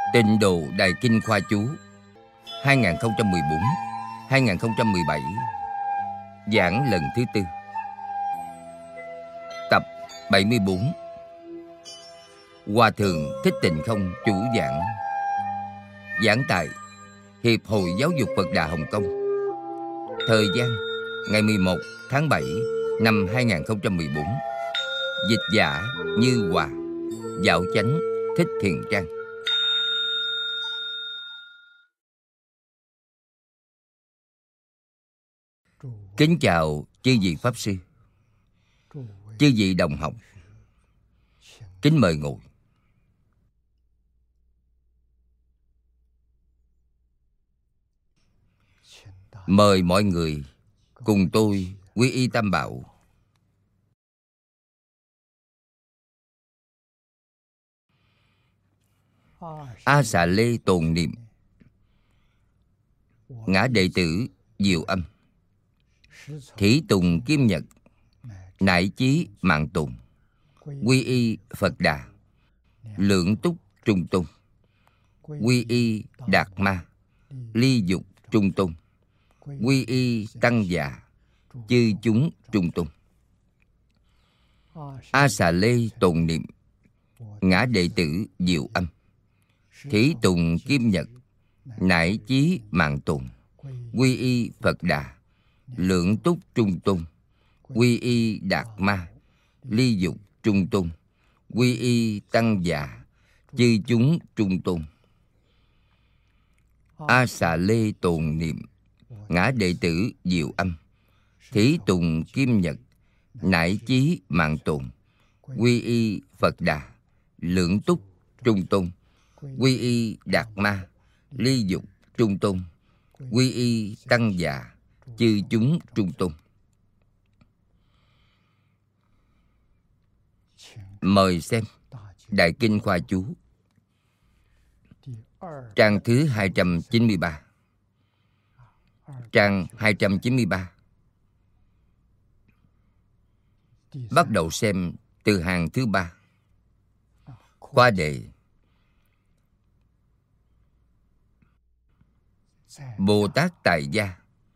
Tịnh Độ Đại Kinh Khoa Chú 2014-2017 Giảng lần thứ tư, tập 74. Hòa Thượng Thích Tịnh Không chủ giảng. Giảng tại Hiệp hội Giáo dục Phật Đà Hồng Kông. Thời gian ngày 11 tháng 7 năm 2014. Dịch giả Như Hòa, Dạo Chánh Thích Thiền Trang. Kính chào chư vị Pháp Sư, chư vị đồng học. Kính mời ngồi. Mời mọi người cùng tôi quy y Tam Bảo. A Xà Lê tồn niệm. Ngã đệ tử Diệu Âm, Thí Tùng Kim Nhật, Nại Chí Mạng Tùng, quy y Phật Đà, Lượng Túc Trung Tôn, quy y Đạt Ma, Ly Dục Trung Tôn, quy y Tăng Già, chư chúng Trung Tôn. A Xà Lê tồn niệm. Ngã đệ tử Diệu Âm, Thí Tùng Kim Nhật, Nại Chí Mạng Tùng, quy y Phật Đà, Lượng Túc Trung Tôn, quy y Đạt Ma, Ly Dục Trung Tôn, quy y Tăng Già, chư chúng Trung Tôn. A Xà Lê tồn niệm. Ngã đệ tử Diệu Âm, Thí Tùng Kim Nhật, Nại Chí Mạng Tùng, quy y Phật Đà, Lượng Túc Trung Tôn, quy y Đạt Ma, Ly Dục Trung Tôn, quy y Tăng Già, chư chúng Trung Tôn. Mời xem Đại Kinh Khoa Chú, trang thứ 293. Trang 293. Bắt đầu xem từ hàng thứ 3. Khoa đề: Bồ Tát tại gia.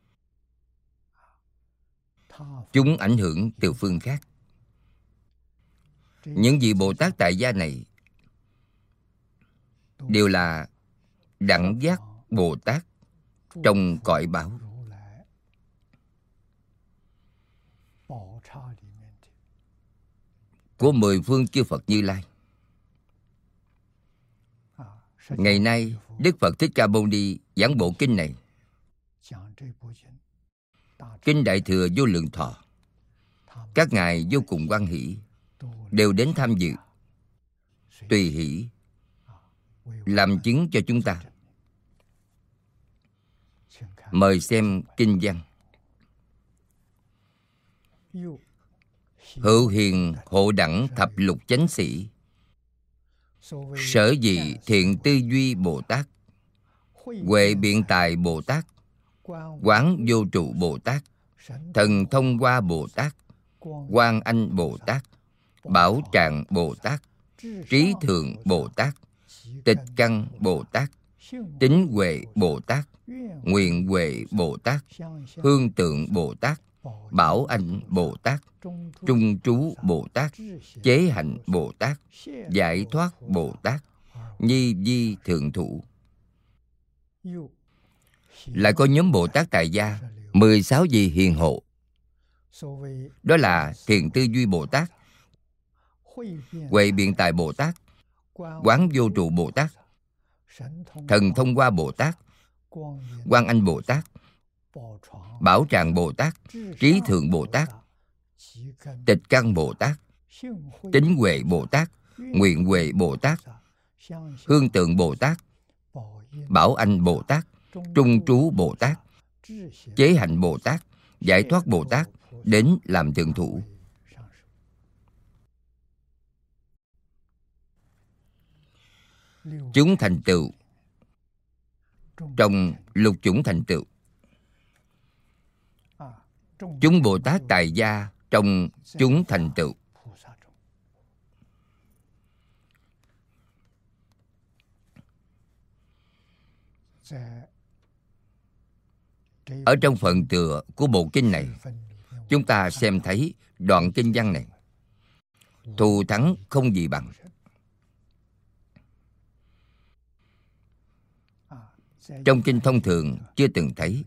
Chúng ảnh hưởng từ phương khác. Những vị Bồ Tát tại gia này đều là đẳng giác Bồ Tát trong cõi báo. Của 10 phương chư Phật Như Lai. Ngày nay Đức Phật Thích Ca Mâu Ni giảng bộ kinh này, Kinh Đại Thừa Vô Lượng Thọ. Các ngài vô cùng hoan hỷ, đều đến tham dự, tùy hỷ làm chứng cho chúng ta. Mời xem kinh văn. Hữu hiền hộ đẳng thập lục chánh sĩ, sở dị thiện tư duy Bồ Tát, huệ biện tài Bồ Tát, quán vô trụ Bồ Tát, thần thông hoa Bồ Tát, Quan Anh Bồ Tát, Bảo Tràng Bồ Tát, Trí Thượng Bồ Tát, Tịch Căn Bồ Tát, Tín Huệ Bồ Tát, Nguyện Huệ Bồ Tát, Hương Tượng Bồ Tát, Bảo Anh Bồ Tát, Trung Trú Bồ Tát, Chế Hạnh Bồ Tát, Giải Thoát Bồ Tát, Nhi Vi Thượng Thủ. Lại có nhóm Bồ Tát tại gia 16 vị hiền hộ. Đó là Thiện Tư Duy Bồ Tát, Huệ Biện Tài Bồ Tát, Quán Vô Trụ Bồ Tát, Thần Thông Hoa Bồ Tát, Quan Anh Bồ Tát, Bảo Tràng Bồ Tát, Trí Thượng Bồ Tát, Tịch Căn Bồ Tát, Tín Huệ Bồ Tát, Nguyện Huệ Bồ Tát, Hương Tượng Bồ Tát, Bảo Anh Bồ Tát, Trung Trú Bồ Tát, Chế Hạnh Bồ Tát, Giải Thoát Bồ Tát đến làm thượng thủ. Chúng thành tựu trong lục chủng thành tựu. Chúng Bồ Tát tại gia trong chúng thành tựu. Ở trong phần tựa của bộ kinh này, chúng ta xem thấy đoạn kinh văn này: thù thắng không gì bằng. Trong kinh thông thường chưa từng thấy.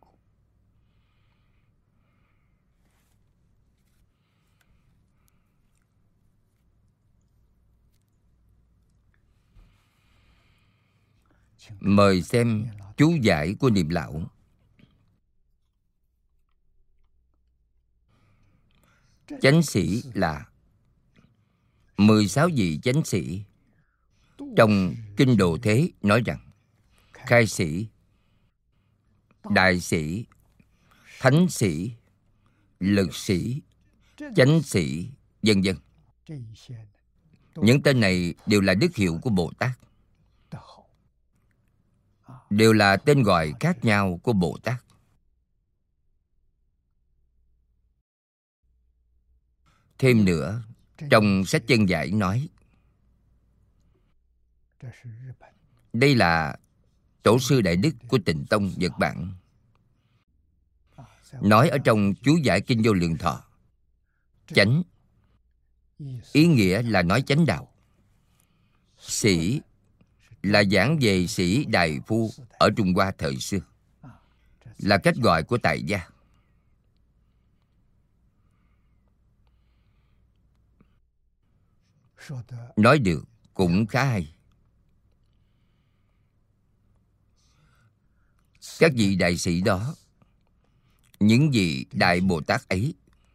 Mời xem chú giải của Niệm Lão. Chánh sĩ là 16 vị chánh sĩ. Trong Kinh Độ Thế nói rằng khai sĩ, đại sĩ, thánh sĩ, lực sĩ, chánh sĩ, vân vân. Những tên này đều là đức hiệu của Bồ Tát, đều là tên gọi khác nhau của Bồ Tát. Thêm nữa, trong sách Chân Giải nói, đây là tổ sư đại đức của Tịnh Tông Nhật Bản. Nói ở trong chú giải Kinh Vô Lượng Thọ, chánh ý nghĩa là nói chánh đạo. Sĩ là giảng về sĩ đại phu ở Trung Hoa thời xưa, là cách gọi của tại gia. Nói được cũng khá hay. Các vị đại sĩ đó, những vị đại Bồ Tát ấy,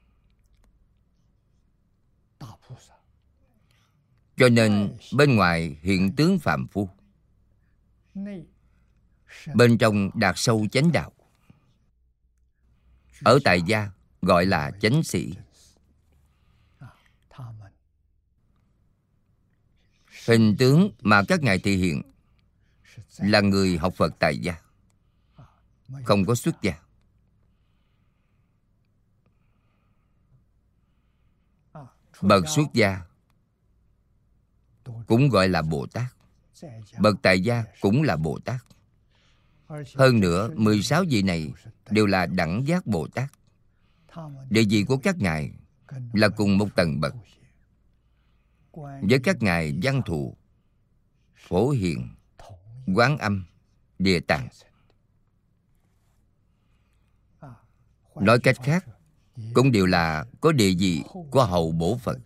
cho nên bên ngoài hiện tướng phàm phu, bên trong đạt sâu chánh đạo. Ở tại gia gọi là chánh sĩ. Hình tướng mà các ngài thể hiện là người học Phật tại gia, không có xuất gia. Bậc xuất gia cũng gọi là Bồ Tát, bậc tại gia cũng là Bồ Tát. Hơn nữa, 16 vị này đều là đẳng giác Bồ Tát. Địa vị của các ngài là cùng một tầng bậc với các ngài Văn Thù, Phổ Hiền, Quán Âm, Địa Tạng. Nói cách khác, cũng đều là có địa vị của hậu bổ Phật.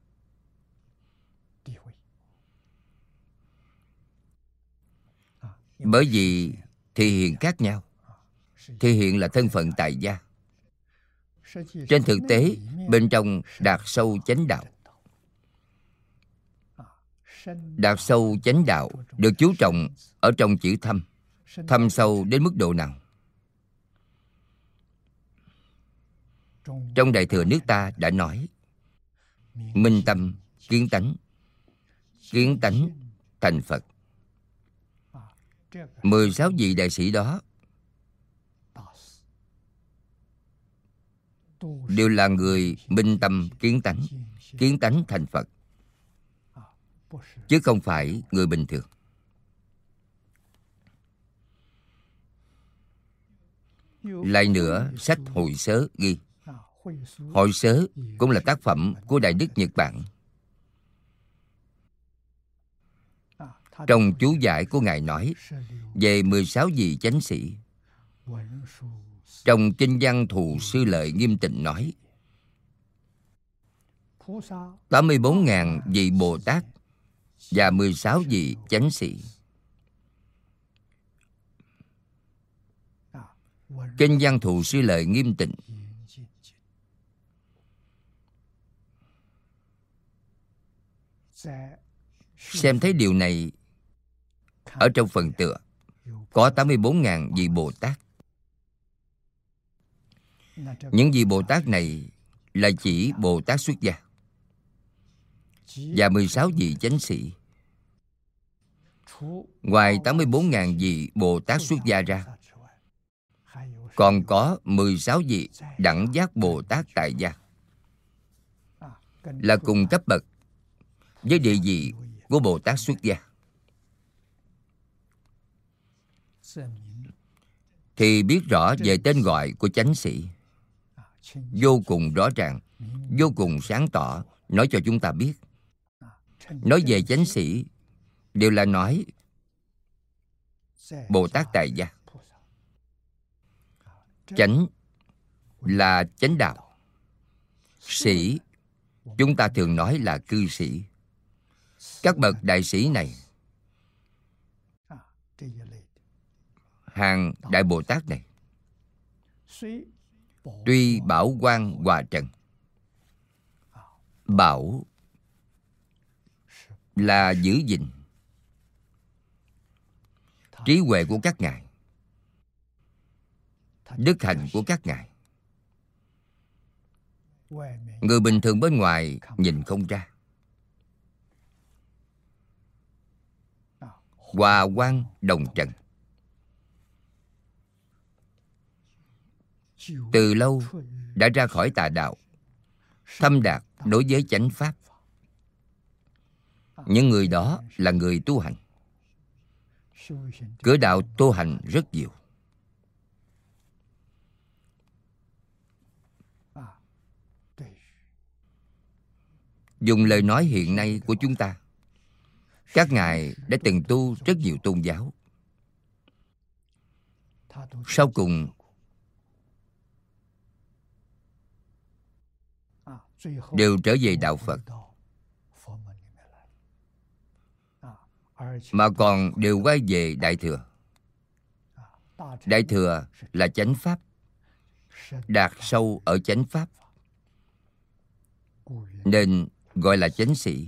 Bởi vì thể hiện khác nhau. Thể hiện là thân phận tại gia. Trên thực tế, bên trong đạt sâu chánh đạo. Đạt sâu chánh đạo được chú trọng ở trong chữ thâm. Thâm sâu đến mức độ nào? Trong Đại Thừa nước ta đã nói: minh tâm, kiến tánh, kiến tánh thành Phật. 16 vị đại sĩ đó đều là người minh tâm kiến tánh thành Phật, chứ không phải người bình thường. Lại nữa, sách Hội Sớ ghi, Hội Sớ cũng là tác phẩm của Đại Đức Nhật Bản. Trong chú giải của Ngài nói về 16 vị chánh sĩ. Trong Kinh Văn Thù Sư Lợi Nghiêm Tịnh nói 84.000 vị Bồ Tát và 16 vị chánh sĩ. Kinh Văn Thù Sư Lợi Nghiêm Tịnh xem thấy điều này ở trong phần tựa có 84.000 vị Bồ Tát. Những vị Bồ Tát này là chỉ Bồ Tát xuất gia và 16 vị chánh sĩ. Ngoài 84.000 vị Bồ Tát xuất gia ra, còn có 16 vị đẳng giác Bồ Tát tại gia, là cùng cấp bậc với địa vị của Bồ Tát xuất gia. thì biết rõ về tên gọi của chánh sĩ. Vô cùng rõ ràng, vô cùng sáng tỏ, nói cho chúng ta biết. Nói về chánh sĩ đều là nói Bồ Tát tại gia. Chánh là chánh đạo. Sĩ chúng ta thường nói là cư sĩ. Các bậc đại sĩ này, hàng Đại Bồ Tát này, tuy bảo quan hòa trần. Bảo là giữ gìn trí huệ của các ngài, đức hạnh của các ngài. Người bình thường bên ngoài nhìn không ra. Hòa quan đồng trần. Từ lâu đã ra khỏi tà đạo, thâm đạt đối với chánh pháp. Những người đó là người tu hành. Cửa đạo tu hành rất nhiều. Dùng lời nói hiện nay của chúng ta, các ngài đã từng tu rất nhiều tôn giáo. Sau cùng đều trở về đạo Phật, mà còn đều quay về Đại Thừa. Đại Thừa là chánh pháp, đạt sâu ở chánh pháp, nên gọi là chánh sĩ.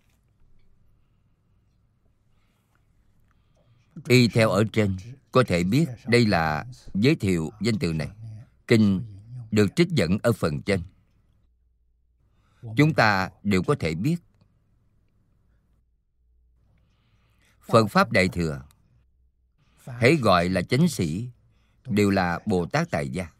Y theo ở trên, có thể biết đây là giới thiệu danh từ này. Kinh được trích dẫn ở phần trên. Chúng ta đều có thể biết. Phật Pháp Đại Thừa, hãy gọi là chánh sĩ, đều là Bồ Tát tại gia.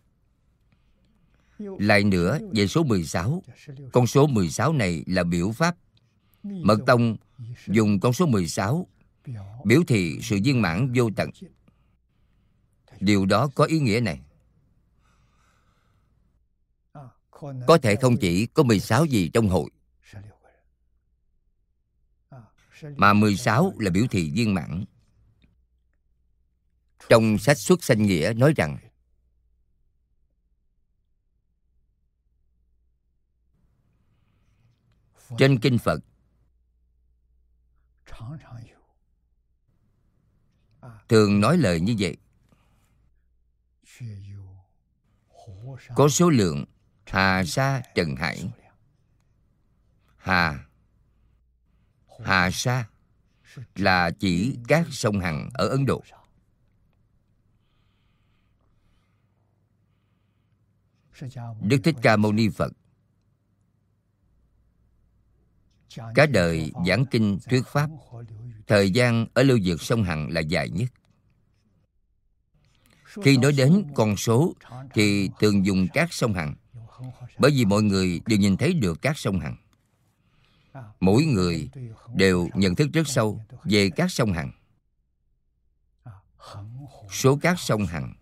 Lại nữa, về số 16, con số 16 này là biểu pháp. Mật tông dùng con số 16 biểu thị sự viên mãn vô tận. Điều đó có ý nghĩa này. Có thể không chỉ có 16 gì trong hội, mà 16 là biểu thị viên mãn. Trong sách Xuất Sanh Nghĩa nói rằng trên kinh Phật thường nói lời như vậy. Có số lượng Hà Sa Trần Hải. Hà Sa là chỉ các sông Hằng ở Ấn Độ. Đức Thích Ca Mâu Ni Phật cả đời giảng kinh thuyết pháp, thời gian ở lưu vực sông Hằng là dài nhất. Khi nói đến con số thì thường dùng các sông Hằng, bởi vì mọi người đều nhìn thấy được các sông Hằng. Mỗi người đều nhận thức rất sâu về các sông Hằng. Số các sông Hằng,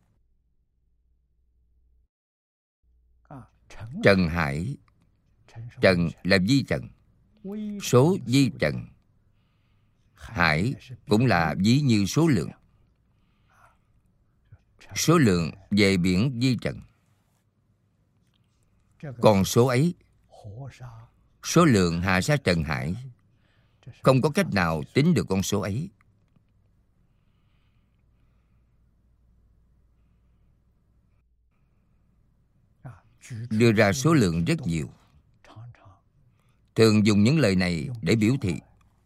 Trần Hải. Trần là vi trần, số vi trần. Hải cũng là ví như số lượng. Số lượng về biển vi trần. Còn số ấy, số lượng Hà Sa Trần Hải, không có cách nào tính được con số ấy. Đưa ra số lượng rất nhiều. Thường dùng những lời này để biểu thị.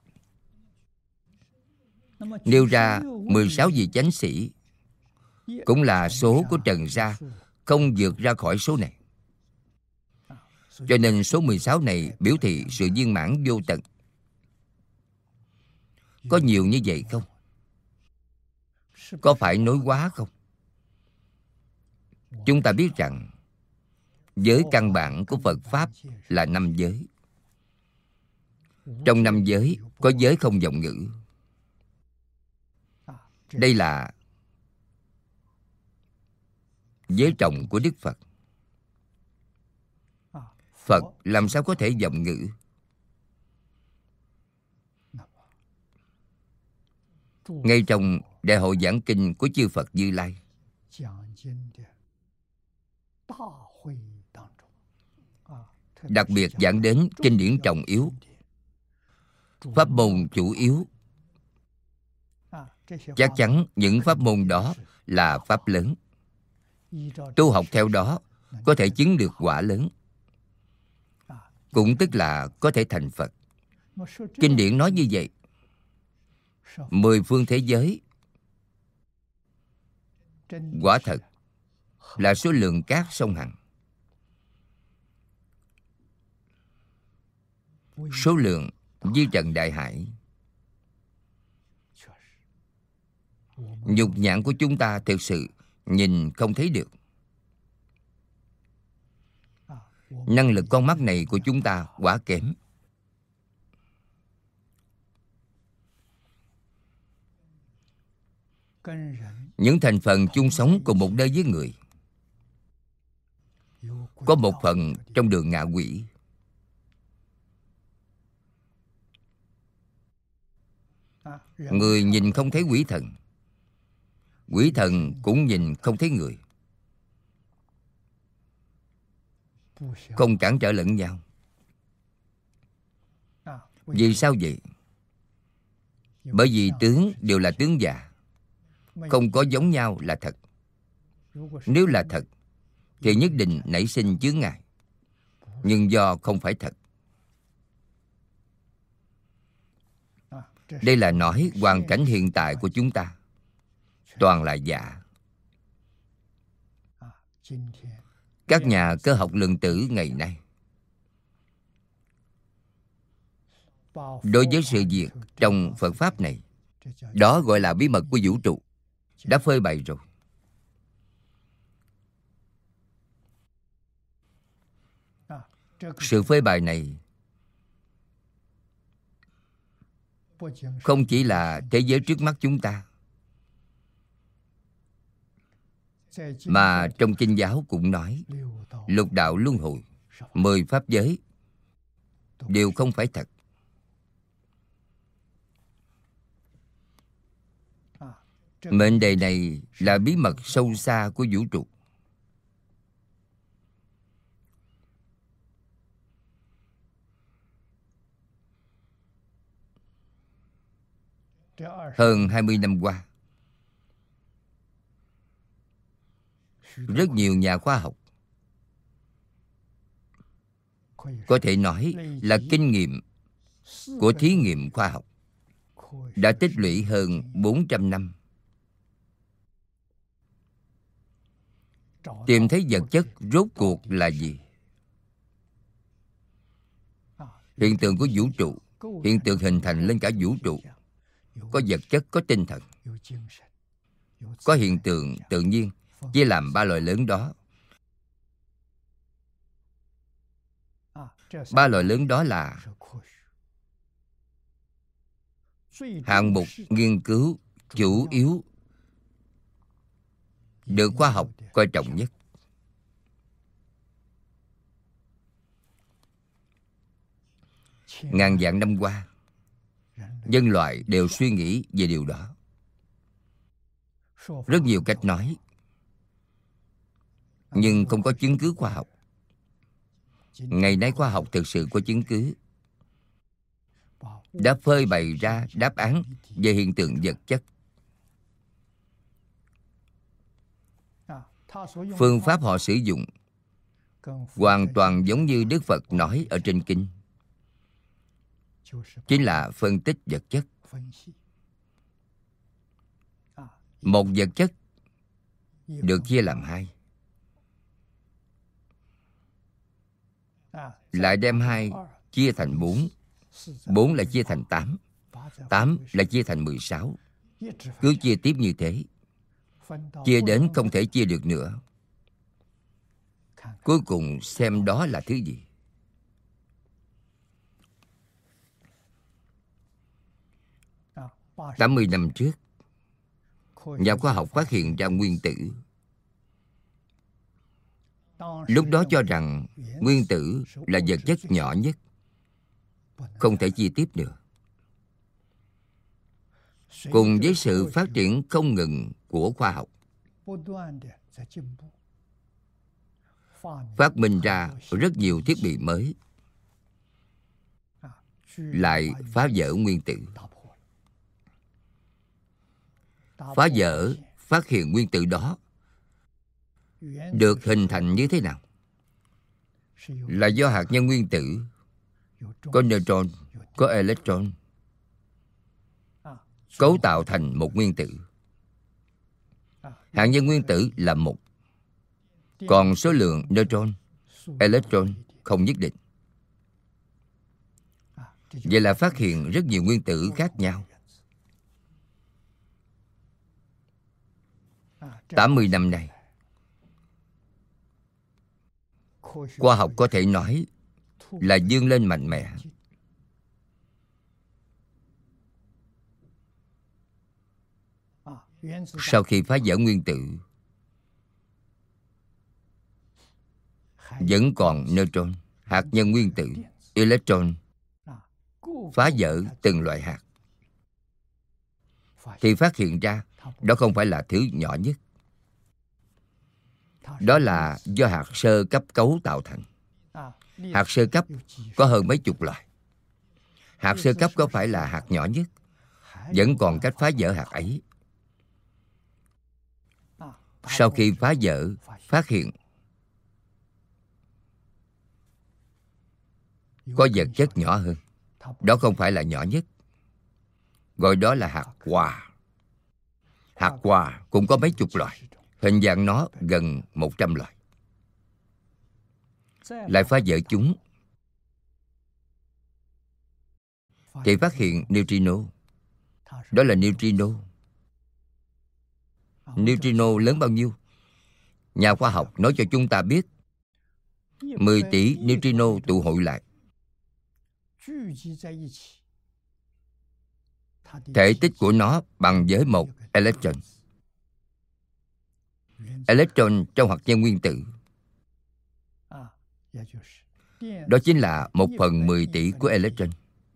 Nêu ra 16 vị chánh sĩ, cũng là số của trần gia, không vượt ra khỏi số này. Cho nên số 16 này biểu thị sự viên mãn vô tận. Có nhiều như vậy không? Có phải nói quá không? Chúng ta biết rằng giới căn bản của Phật Pháp là 5 giới. Trong 5 giới có giới không vọng ngữ. Đây là giới trọng của Đức Phật. Phật làm sao có thể vọng ngữ? Ngay trong Đại hội giảng kinh của chư Phật Như Lai, đặc biệt giảng đến kinh điển trọng yếu, pháp môn chủ yếu. Chắc chắn những pháp môn đó là pháp lớn. Tu học theo đó có thể chứng được quả lớn, cũng tức là có thể thành Phật. Kinh điển nói như vậy. 10 phương thế giới quả thật là số lượng cát sông Hằng, số lượng như trần đại hải. Nhục nhãn của chúng ta thực sự nhìn không thấy được. Năng lực con mắt này của chúng ta quá kém. Những thành phần chung sống cùng một nơi với người, có một phần trong đường ngạ quỷ. Người nhìn không thấy quỷ thần, quỷ thần cũng nhìn không thấy người. Không cản trở lẫn nhau. Vì sao vậy? Bởi vì tướng đều là tướng giả, không có giống nhau là thật. Nếu là thật thì nhất định nảy sinh chướng ngại, nhưng do không phải thật. Đây là nói hoàn cảnh hiện tại của chúng ta toàn là giả. Các nhà cơ học lượng tử ngày nay đối với sự việc trong Phật Pháp này, đó gọi là bí mật của vũ trụ, đã phơi bày rồi. Sự phơi bày này không chỉ là thế giới trước mắt chúng ta, mà trong kinh giáo cũng nói lục đạo luân hồi, 10 pháp giới đều không phải thật. Mệnh đề này là bí mật sâu xa của vũ trụ. Hơn 20 năm qua, rất nhiều nhà khoa học, có thể nói là kinh nghiệm của thí nghiệm khoa học, đã tích lũy hơn 400 năm, tìm thấy vật chất rốt cuộc là gì. Hiện tượng của vũ trụ, hiện tượng hình thành lên cả vũ trụ, có vật chất, có tinh thần, có hiện tượng tự nhiên, chia làm 3 loại lớn đó. 3 loại lớn đó là hạng mục nghiên cứu chủ yếu được khoa học coi trọng nhất. Ngàn vạn năm qua, nhân loại đều suy nghĩ về điều đó. Rất nhiều cách nói, nhưng không có chứng cứ khoa học. Ngày nay khoa học thực sự có chứng cứ, đã phơi bày ra đáp án về hiện tượng vật chất. Phương pháp họ sử dụng hoàn toàn giống như Đức Phật nói ở trên kinh, chính là phân tích vật chất. Một vật chất được chia làm 2, lại đem 2 chia thành 4, 4 lại chia thành 8, 8 lại chia thành 16. Cứ chia tiếp như thế, chia đến không thể chia được nữa. Cuối cùng xem đó là thứ gì. Tám 80 năm trước, nhà khoa học phát hiện ra nguyên tử. Lúc đó cho rằng nguyên tử là vật chất nhỏ nhất, không thể chia tiếp được. Cùng với sự phát triển không ngừng của khoa học, phát minh ra rất nhiều thiết bị mới, lại phá vỡ nguyên tử. Phá vỡ phát hiện nguyên tử đó được hình thành như thế nào? Là do hạt nhân nguyên tử có neutron, có electron cấu tạo thành một nguyên tử. Hạt nhân nguyên tử là một, còn số lượng neutron, electron không nhất định. Vậy là phát hiện rất nhiều nguyên tử khác nhau. 80 năm nay, khoa học có thể nói là vươn lên mạnh mẽ. Sau khi phá vỡ nguyên tử, vẫn còn neutron, hạt nhân nguyên tử, electron, phá vỡ từng loại hạt, thì phát hiện ra đó không phải là thứ nhỏ nhất. Đó là do hạt sơ cấp cấu tạo thành. Hạt sơ cấp có hơn mấy chục loại. Hạt sơ cấp có phải là hạt nhỏ nhất? Vẫn còn cách phá vỡ hạt ấy. Sau khi phá vỡ, phát hiện có vật chất nhỏ hơn. Đó không phải là nhỏ nhất. Gọi đó là hạt hòa. Hạt hòa cũng có mấy chục loại. Hình dạng nó gần 100 loại. Lại phá vỡ chúng, thì phát hiện neutrino. Đó là neutrino. Neutrino lớn bao nhiêu? Nhà khoa học nói cho chúng ta biết 10 tỷ neutrino tụ hội lại. Thể tích của nó bằng với một electron. Electron trong hạt nhân nguyên tử, đó chính là 1/10 tỷ của electron.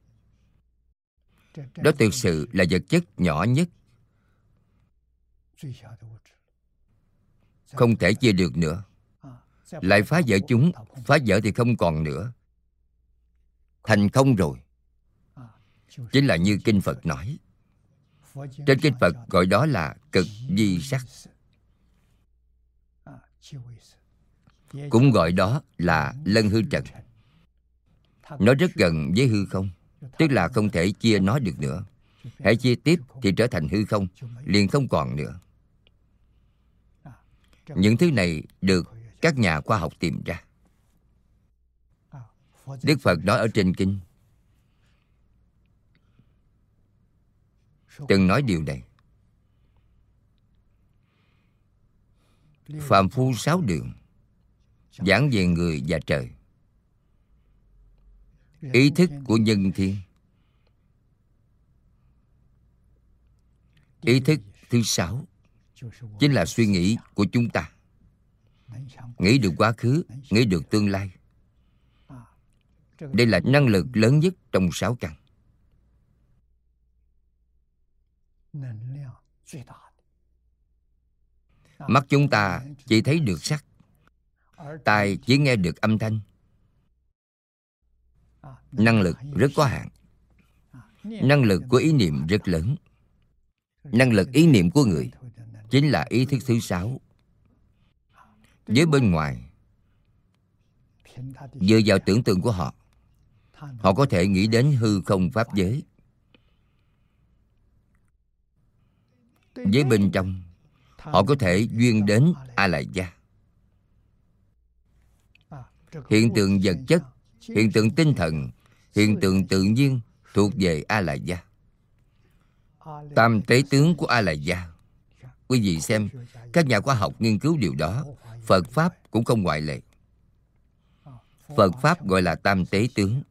Đó thực sự là vật chất nhỏ nhất, không thể chia được nữa. Lại phá vỡ chúng, phá vỡ thì không còn nữa, thành không rồi. Chính là như Kinh Phật nói. Trên Kinh Phật gọi đó là cực vi sắc, cũng gọi đó là lân hư trần. Nó rất gần với hư không, tức là không thể chia nó được nữa. Hãy chia tiếp thì trở thành hư không, liền không còn nữa. Những thứ này được các nhà khoa học tìm ra. Đức Phật nói ở trên kinh, từng nói điều này. Phàm phu 6 đường, giảng về người và trời. Ý thức của nhân thiên. Ý thức thứ 6 chính là suy nghĩ của chúng ta. Nghĩ được quá khứ, nghĩ được tương lai. Đây là năng lực lớn nhất trong 6 căn. Mắt chúng ta chỉ thấy được sắc, tai chỉ nghe được âm thanh. Năng lực rất có hạn. Năng lực của ý niệm rất lớn. Năng lực ý niệm của người chính là ý thức thứ 6. Với bên ngoài, dựa vào tưởng tượng của họ, họ có thể nghĩ đến hư không pháp giới. Với bên trong, họ có thể duyên đến A Lại Gia. Hiện tượng vật chất, hiện tượng tinh thần, hiện tượng tự nhiên thuộc về A Lại Gia. Tam tế tướng của A Lại Gia. Quý vị xem, các nhà khoa học nghiên cứu điều đó. Phật Pháp cũng không ngoại lệ. Phật Pháp gọi là tam tế tướng.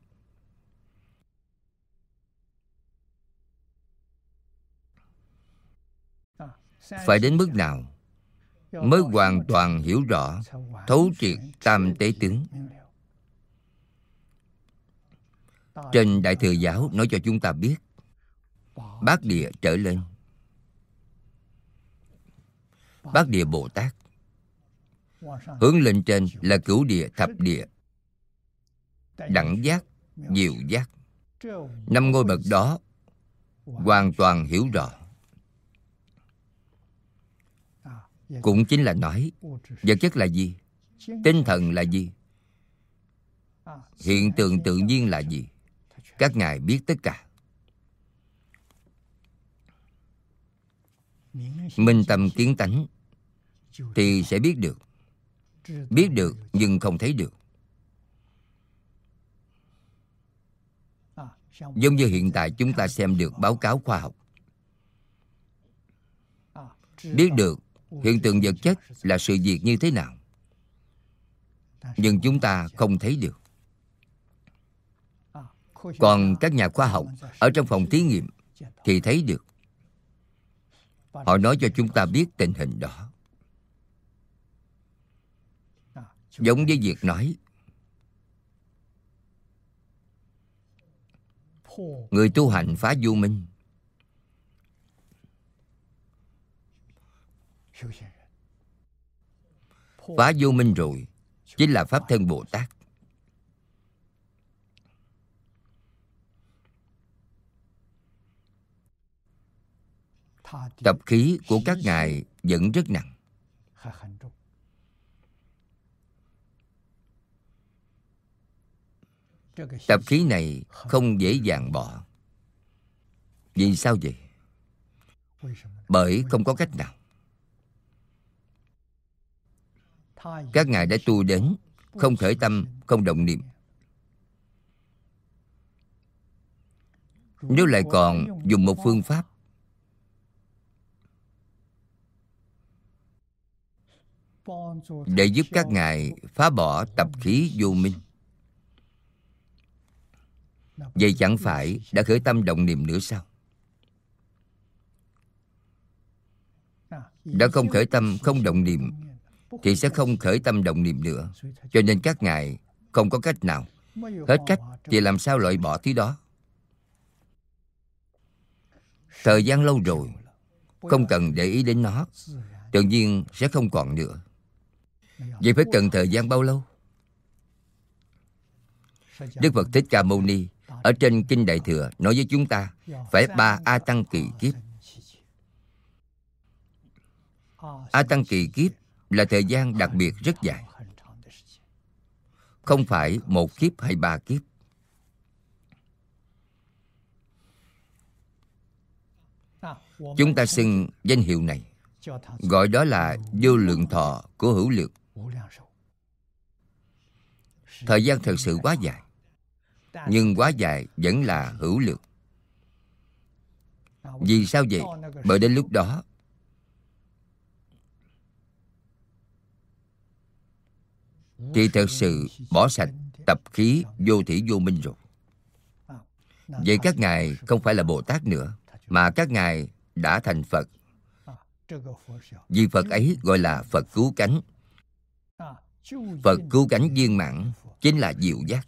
phải đến mức nào mới hoàn toàn hiểu rõ, thấu triệt tam tế tướng? Trên Đại Thừa Giáo nói cho chúng ta biết, Bát Địa trở lên, Bát Địa Bồ Tát, hướng lên trên là Cửu Địa, Thập Địa, Đẳng Giác, Diệu Giác. 5 ngôi bậc đó hoàn toàn hiểu rõ. Cũng chính là nói, vật chất là gì, tinh thần là gì, hiện tượng tự nhiên là gì, các ngài biết tất cả. Minh tâm kiến tánh thì sẽ biết được. Biết được nhưng không thấy được. Giống như hiện tại chúng ta xem được báo cáo khoa học, biết được hiện tượng vật chất là sự việc như thế nào, nhưng chúng ta không thấy được. Còn các nhà khoa học ở trong phòng thí nghiệm thì thấy được. Họ nói cho chúng ta biết tình hình đó. Giống với việc nói người tu hành phá vô minh, phá vô minh rồi chính là Pháp Thân Bồ Tát. Tập khí của các ngài vẫn rất nặng. Tập khí này không dễ dàng bỏ. Vì sao vậy? Bởi không có cách nào. Các ngài đã tu đến không khởi tâm, không động niệm. Nếu lại còn dùng một phương pháp để giúp các ngài phá bỏ tập khí vô minh, vậy chẳng phải đã khởi tâm động niệm nữa sao? Đã không khởi tâm, không động niệm thì sẽ không khởi tâm động niệm nữa. Cho nên các ngài không có cách nào. Hết cách thì làm sao loại bỏ thứ đó? Thời gian lâu rồi, không cần để ý đến nó, tự nhiên sẽ không còn nữa. Vậy phải cần thời gian bao lâu? Đức Phật Thích Ca Mâu Ni ở trên Kinh Đại Thừa nói với chúng ta phải 3 A Tăng kỳ kiếp. A Tăng kỳ kiếp là thời gian đặc biệt rất dài, không phải 1 kiếp hay 3 kiếp. Chúng ta xưng danh hiệu này, gọi đó là vô lượng thọ của hữu lượng. Thời gian thật sự quá dài, nhưng quá dài vẫn là hữu lượng. Vì sao vậy? Bởi đến lúc đó thì thật sự bỏ sạch tập khí vô thỉ vô minh rồi. Vậy các ngài không phải là Bồ Tát nữa, mà các ngài đã thành Phật. Vì Phật ấy gọi là Phật cứu cánh. Phật cứu cánh viên mãn chính là diệu giác.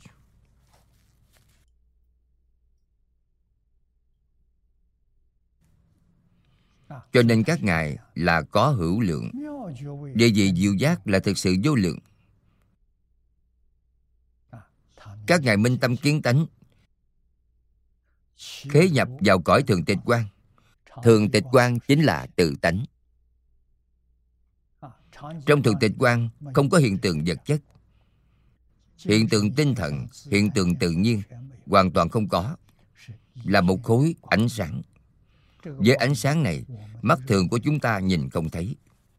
Cho nên các ngài là có hữu lượng. Địa vị diệu giác là thực sự vô lượng. Các ngài minh tâm kiến tánh, khế nhập vào cõi thường tịch quang. Thường tịch quang chính là tự tánh. Trong thường tịch quang không có hiện tượng vật chất, hiện tượng tinh thần, hiện tượng tự nhiên hoàn toàn không có. Là một khối ánh sáng. Với ánh sáng này, mắt thường của chúng ta nhìn không thấy.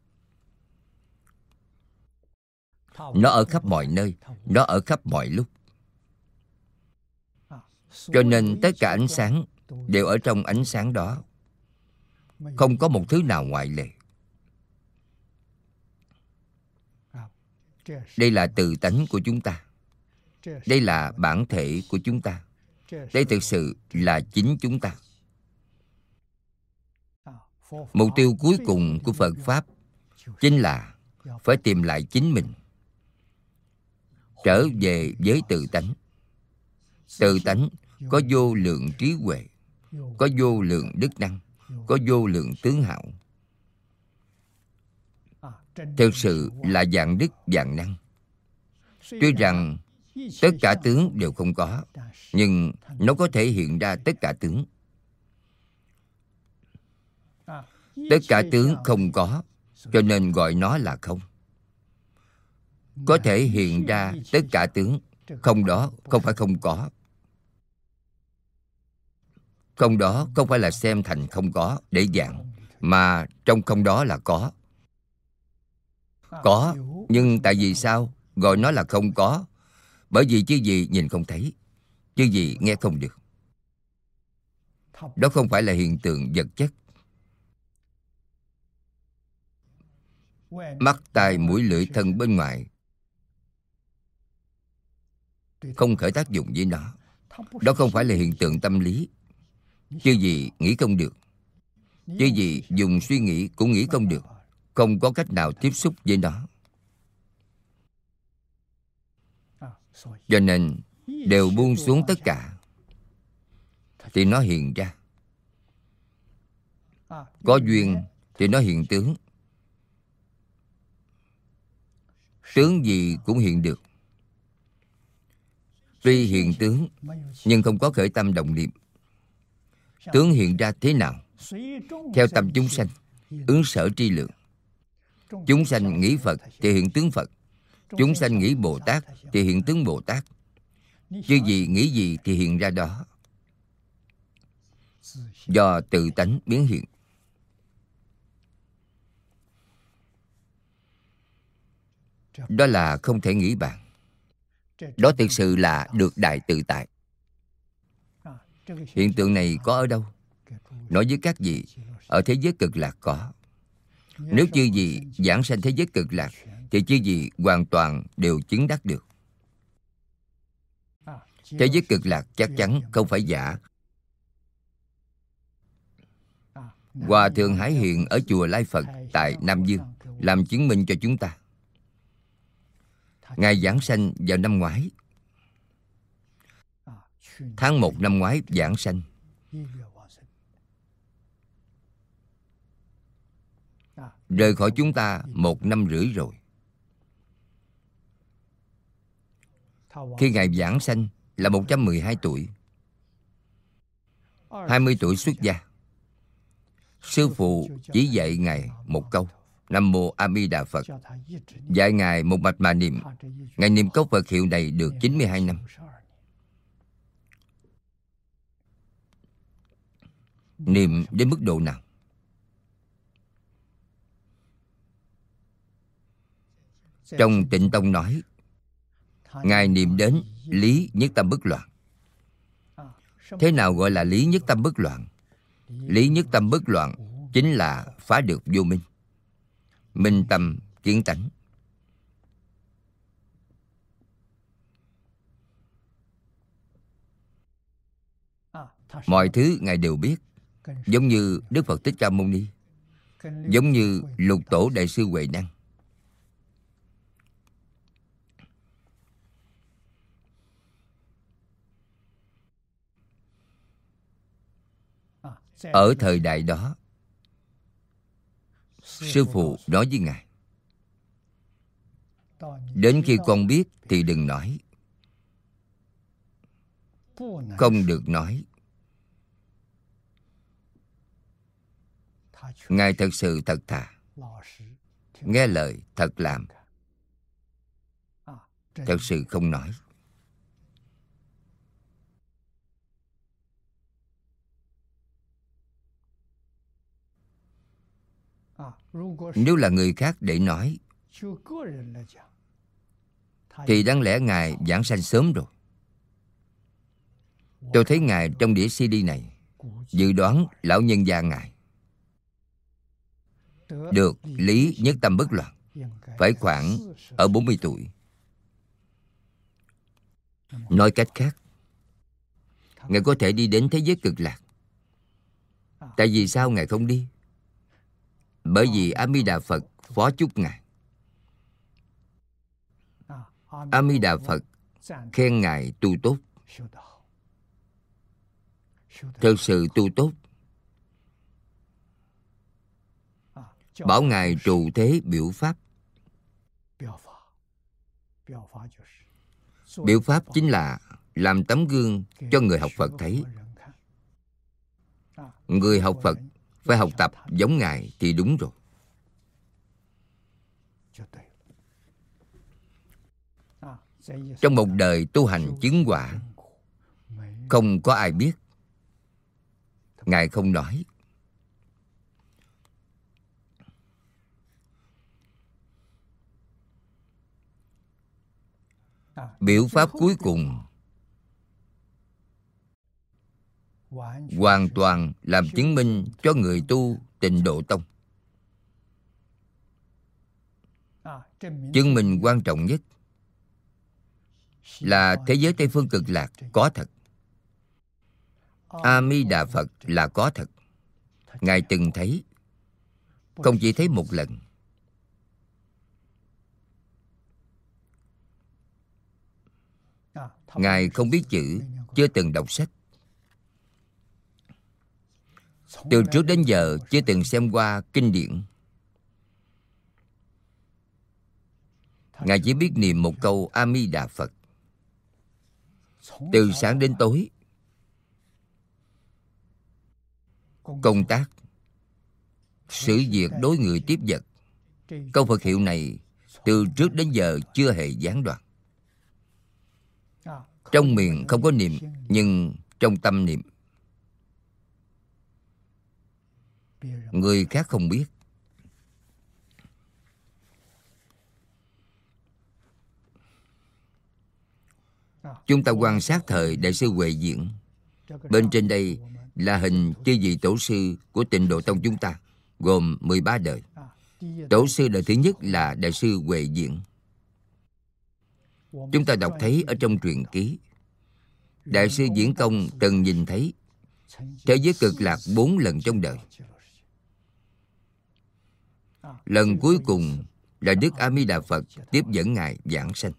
Nó ở khắp mọi nơi, nó ở khắp mọi lúc. Cho nên tất cả ánh sáng đều ở trong ánh sáng đó, không có một thứ nào ngoại lệ. Đây là tự tánh của chúng ta. Đây là bản thể của chúng ta. Đây thực sự là chính chúng ta. Mục tiêu cuối cùng của Phật Pháp chính là phải tìm lại chính mình, trở về với tự tánh. Tự tánh có vô lượng trí huệ, có vô lượng đức năng, có vô lượng tướng hảo. Thực sự là vạn đức vạn năng. Tuy rằng tất cả tướng đều không có, nhưng nó có thể hiện ra tất cả tướng. Tất cả tướng không có, cho nên gọi nó là không. Có thể hiện ra tất cả tướng, không đó không phải không có. Không đó không phải là xem thành không có để dạng, mà trong không đó là có. Có, nhưng tại vì sao gọi nó là không có? Bởi vì chứ gì nhìn không thấy, chứ gì nghe không được. Đó không phải là hiện tượng vật chất. Mắt, tai, mũi, lưỡi, thân bên ngoài không khởi tác dụng với nó. Đó không phải là hiện tượng tâm lý. Chứ gì nghĩ không được, chứ gì dùng suy nghĩ cũng nghĩ không được. Không có cách nào tiếp xúc với nó. Cho nên đều buông xuống tất cả thì nó hiện ra. Có duyên thì nó hiện tướng. Tướng gì cũng hiện được. Tuy hiện tướng nhưng không có khởi tâm động niệm. Tướng hiện ra thế nào? Theo tâm chúng sanh, ứng sở tri lượng. Chúng sanh nghĩ Phật thì hiện tướng Phật. Chúng sanh nghĩ Bồ Tát thì hiện tướng Bồ Tát. Chứ gì nghĩ gì thì hiện ra đó. Do tự tánh biến hiện. Đó là không thể nghĩ bàn. Đó thực sự là được đại tự tại. Hiện tượng này có ở đâu? Nói với các vị, ở thế giới cực lạc có. Nếu chư vị giảng sanh thế giới cực lạc thì chư vị hoàn toàn đều chứng đắc được. Thế giới cực lạc chắc chắn không phải giả. Hòa Thượng Hải Hiện ở chùa Lai Phật tại Nam Dương làm chứng minh cho chúng ta. Ngài giảng sanh vào năm ngoái. Tháng 1 năm ngoái giảng sanh. Rời khỏi chúng ta 1 năm rưỡi rồi. Khi Ngài giảng sanh là 112 tuổi. 20 tuổi xuất gia. Sư phụ chỉ dạy Ngài một câu: Nam Mô A Di Đà Phật. Dạy Ngài một mạch mà niệm. Ngài niệm câu Phật hiệu này được 92 năm. Niệm đến mức độ nào? Trong Tịnh Tông nói, Ngài niệm đến lý nhất tâm bất loạn. Thế nào gọi là lý nhất tâm bất loạn? Lý nhất tâm bất loạn chính là phá được vô minh. Minh tâm kiến tánh. Mọi thứ Ngài đều biết. Giống như Đức Phật Thích Ca Mâu Ni, giống như Lục Tổ Đại sư Huệ Năng. Ở thời đại đó, Sư phụ nói với Ngài: Đến khi con biết thì đừng nói. Không được nói. Ngài thật sự thật thà, nghe lời thật làm. Thật sự không nói. Nếu là người khác để nói thì đáng lẽ Ngài giảng sanh sớm rồi. Tôi thấy Ngài trong đĩa CD này, dự đoán lão nhân gia Ngài được lý nhất tâm bất loạn phải khoảng ở 40 tuổi. Nói cách khác, Ngài có thể đi đến thế giới cực lạc. Tại vì sao Ngài không đi? Bởi vì A Di Đà Phật phó chúc Ngài. A Di Đà Phật khen Ngài tu tốt, thực sự tu tốt, bảo Ngài trụ thế biểu pháp. Biểu pháp chính là làm tấm gương cho người học Phật thấy. Người học Phật phải học tập giống Ngài thì đúng rồi. Trong một đời tu hành chứng quả, không có ai biết. Ngài không nói. Biểu pháp cuối cùng hoàn toàn làm chứng minh cho người tu Tịnh Độ Tông. Chứng minh quan trọng nhất là thế giới Tây Phương Cực Lạc có thật. A Di Đà Phật là có thật. Ngài từng thấy, không chỉ thấy một lần. Ngài không biết chữ, chưa từng đọc sách. Từ trước đến giờ chưa từng xem qua kinh điển. Ngài chỉ biết niệm một câu A Di Đà Phật. Từ sáng đến tối, công tác, sự việc đối người tiếp vật, câu Phật hiệu này từ trước đến giờ chưa hề gián đoạn. Trong miệng không có niệm, nhưng trong tâm niệm. Người khác không biết. Chúng ta quan sát thời Đại sư Huệ Diễn. Bên trên đây là hình chư vị tổ sư của Tịnh Độ Tông chúng ta, gồm 13 đời. Tổ sư đời thứ nhất là Đại sư Huệ Diễn. Chúng ta đọc thấy ở trong truyện ký, Đại sư Diễn Công từng nhìn thấy thế giới Cực Lạc 4 lần trong đời. Lần cuối cùng là Đức A Di Đà Phật tiếp dẫn Ngài giảng sanh.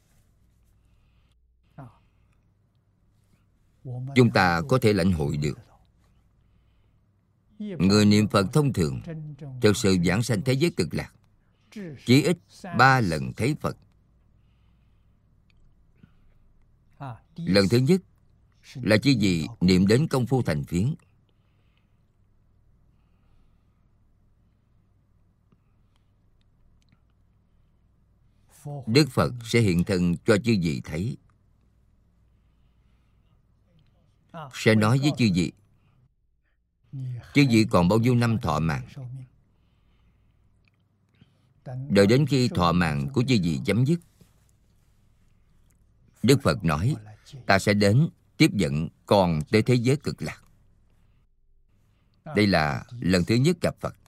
Chúng ta có thể lãnh hội được. Người niệm Phật thông thường thực sự giảng sanh thế giới Cực Lạc, chỉ ít 3 lần thấy Phật. Lần thứ nhất là chỉ vì niệm đến công phu thành phiến. Đức Phật sẽ hiện thân cho chư vị thấy, sẽ nói với chư vị, chư vị còn bao nhiêu năm thọ mạng. Đợi đến khi thọ mạng của chư vị chấm dứt, Đức Phật nói, ta sẽ đến tiếp dẫn con tới thế giới Cực Lạc. Đây là lần thứ nhất gặp Phật.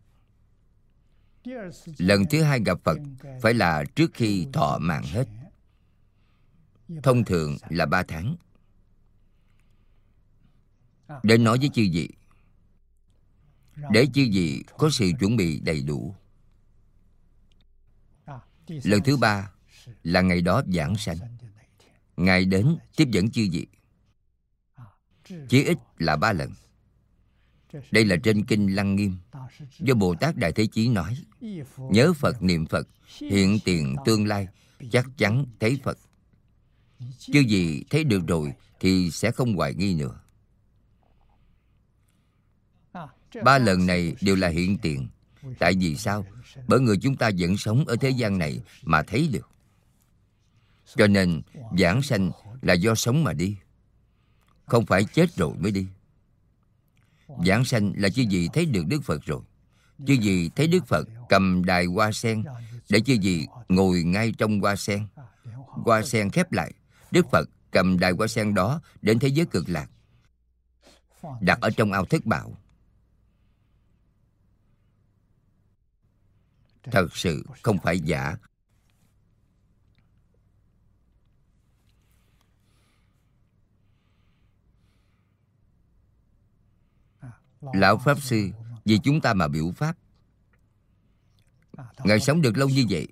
Lần thứ hai gặp Phật phải là trước khi thọ mạng hết. Thông thường là 3 tháng. Đến nói với chư vị, để chư vị có sự chuẩn bị đầy đủ. Lần thứ 3 là ngày đó giảng sanh. Ngài đến tiếp dẫn chư vị, chỉ ít là 3 lần. Đây là trên kinh Lăng Nghiêm, do Bồ Tát Đại Thế Chí nói, nhớ Phật niệm Phật, hiện tiền tương lai, chắc chắn thấy Phật. Chư vị thấy được rồi thì sẽ không hoài nghi nữa. 3 lần này đều là hiện tiền. Tại vì sao? Bởi người chúng ta vẫn sống ở thế gian này mà thấy được. Cho nên giảng sanh là do sống mà đi, không phải chết rồi mới đi. Giảng sanh là chư vị thấy được Đức Phật rồi. Chư vị thấy Đức Phật cầm đài hoa sen, để chư vị ngồi ngay trong hoa sen. Hoa sen khép lại, Đức Phật cầm đài hoa sen đó đến thế giới Cực Lạc, đặt ở trong ao Thất Bảo. Thật sự không phải giả. Lão Pháp Sư vì chúng ta mà biểu pháp. Ngài sống được lâu như vậy,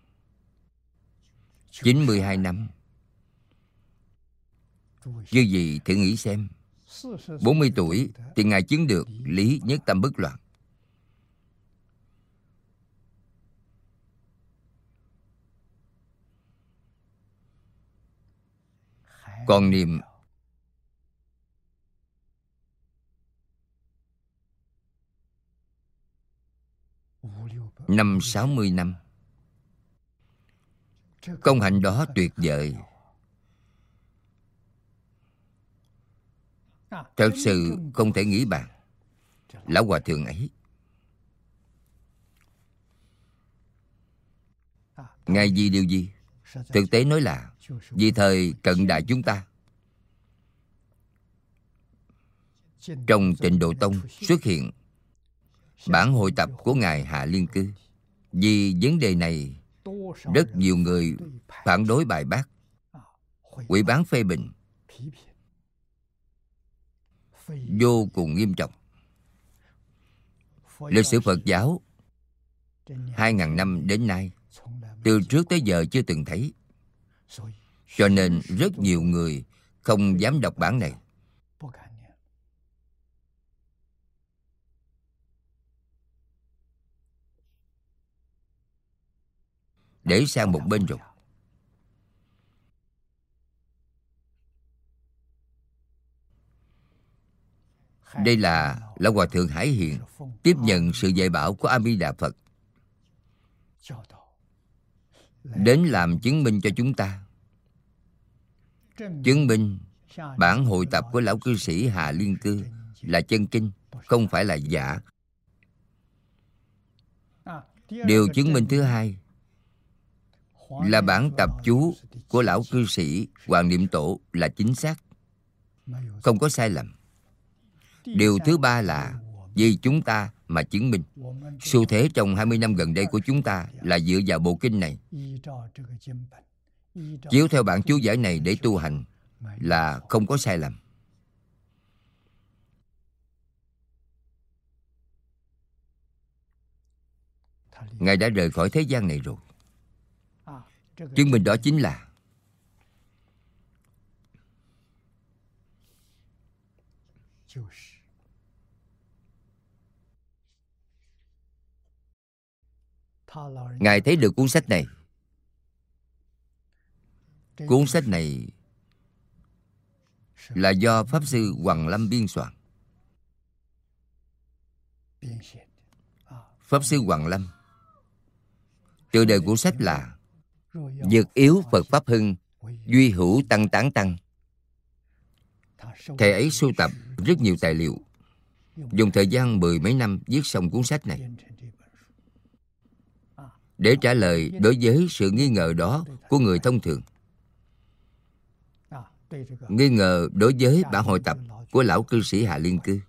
92 năm. Như vậy thử nghĩ xem, 40 tuổi thì Ngài chứng được lý nhất tâm bất loạn. Còn niệm năm 60 năm. Công hạnh đó tuyệt vời. Thật sự không thể nghĩ bàn. Lão Hòa Thượng ấy, Ngài vì điều gì? Thực tế nói là vì thời cận đại chúng ta. Trong Tịnh Độ Tông xuất hiện bản hội tập của Ngài Hạ Liên Cư. Vì vấn đề này, rất nhiều người phản đối bài bác, quỷ bán phê bình, vô cùng nghiêm trọng. Lịch sử Phật giáo 2.000 năm đến nay, từ trước tới giờ chưa từng thấy. Cho nên rất nhiều người không dám đọc bản này. Để sang một bên rồi. Đây là Lão Hòa Thượng Hải Hiền tiếp nhận sự dạy bảo của A Di Đà Phật, đến làm chứng minh cho chúng ta. Chứng minh bản hội tập của lão cư sĩ Hạ Liên Cư là chân kinh, không phải là giả. Điều chứng minh thứ hai là bản tập chú của lão cư sĩ Hoàng Niệm Tổ là chính xác, không có sai lầm. Điều thứ ba là vì chúng ta mà chứng minh. Xu thế trong 20 năm gần đây của chúng ta là dựa vào bộ kinh này, chiếu theo bản chú giải này để tu hành là không có sai lầm. Ngài đã rời khỏi thế gian này rồi. Chứng minh đó chính là Ngài thấy được cuốn sách này. Cuốn sách này là do Pháp Sư Hoàng Lâm biên soạn. Pháp Sư Hoàng Lâm, tựa đề của sách là Dược yếu Phật Pháp hưng, duy hữu tăng tán tăng. Thầy ấy sưu tập rất nhiều tài liệu, dùng thời gian 10 mấy năm viết xong cuốn sách này, để trả lời đối với sự nghi ngờ đó của người thông thường. Nghi ngờ đối với bản hội tập của lão cư sĩ Hạ Liên Cư.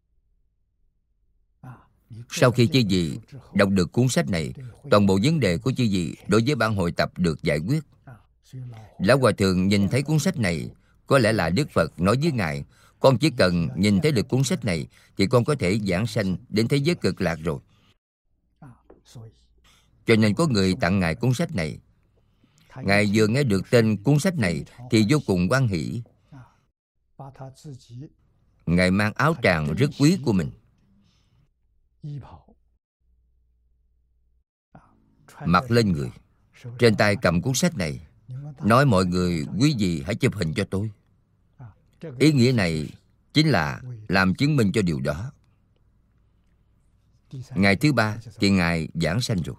Sau khi chư vị đọc được cuốn sách này, toàn bộ vấn đề của chư vị đối với bản hội tập được giải quyết. Lão Hòa Thượng nhìn thấy cuốn sách này, có lẽ là Đức Phật nói với Ngài, con chỉ cần nhìn thấy được cuốn sách này thì con có thể giảng sanh đến thế giới cực lạc rồi. Cho nên có người tặng Ngài cuốn sách này. Ngài vừa nghe được tên cuốn sách này thì vô cùng hoan hỷ. Ngài mang áo tràng rất quý của mình, mặc lên người, trên tay cầm cuốn sách này, nói mọi người quý vị hãy chụp hình cho tôi. Ý nghĩa này chính là làm chứng minh cho điều đó. Ngày thứ ba thì Ngài giảng sanh rồi.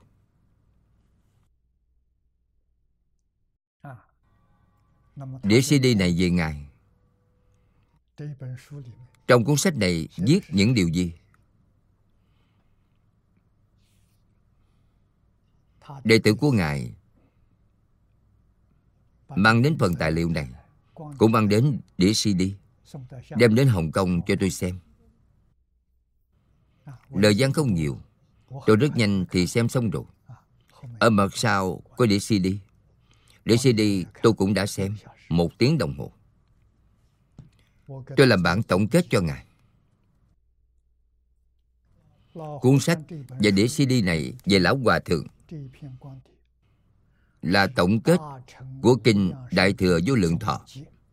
Đĩa CD này về Ngài. Trong cuốn sách này viết những điều gì? Đệ tử của Ngài mang đến phần tài liệu này, cũng mang đến đĩa CD, đem đến Hồng Kông cho tôi xem. Thời gian không nhiều, tôi rất nhanh thì xem xong rồi. Ở mặt sau có đĩa CD. Đĩa CD tôi cũng đã xem 1 tiếng đồng hồ. Tôi làm bản tổng kết cho Ngài. Cuốn sách và đĩa CD này về Lão Hòa Thượng là tổng kết của kinh Đại Thừa Vô Lượng Thọ.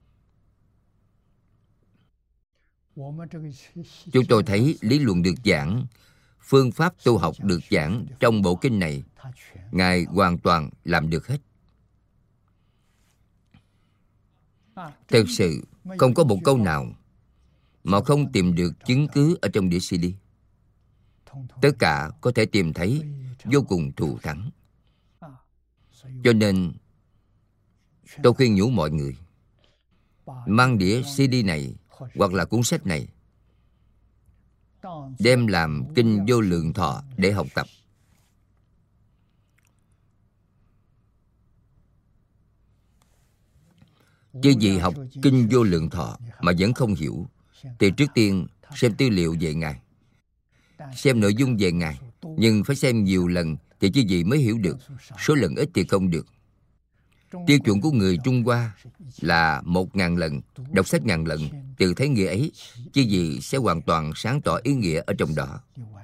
Chúng tôi thấy lý luận được giảng, phương pháp tu học được giảng trong bộ kinh này, Ngài hoàn toàn làm được hết. Thật sự không có một câu nào mà không tìm được chứng cứ ở trong đĩa CD. Tất cả có thể tìm thấy vô cùng thù thắng. Cho nên tôi khuyên nhủ mọi người mang đĩa CD này hoặc là cuốn sách này đem làm kinh Vô Lượng Thọ để học tập. Chứ gì học kinh Vô Lượng Thọ mà vẫn không hiểu, thì trước tiên xem tư liệu về Ngài, xem nội dung về Ngài, nhưng phải xem nhiều lần thì chứ gì mới hiểu được, số lần ít thì không được. Tiêu chuẩn của người Trung Hoa là 1000 lần, đọc sách 1000 lần, tự thấy nghĩa ấy, chứ gì sẽ hoàn toàn sáng tỏ ý nghĩa ở trong đó.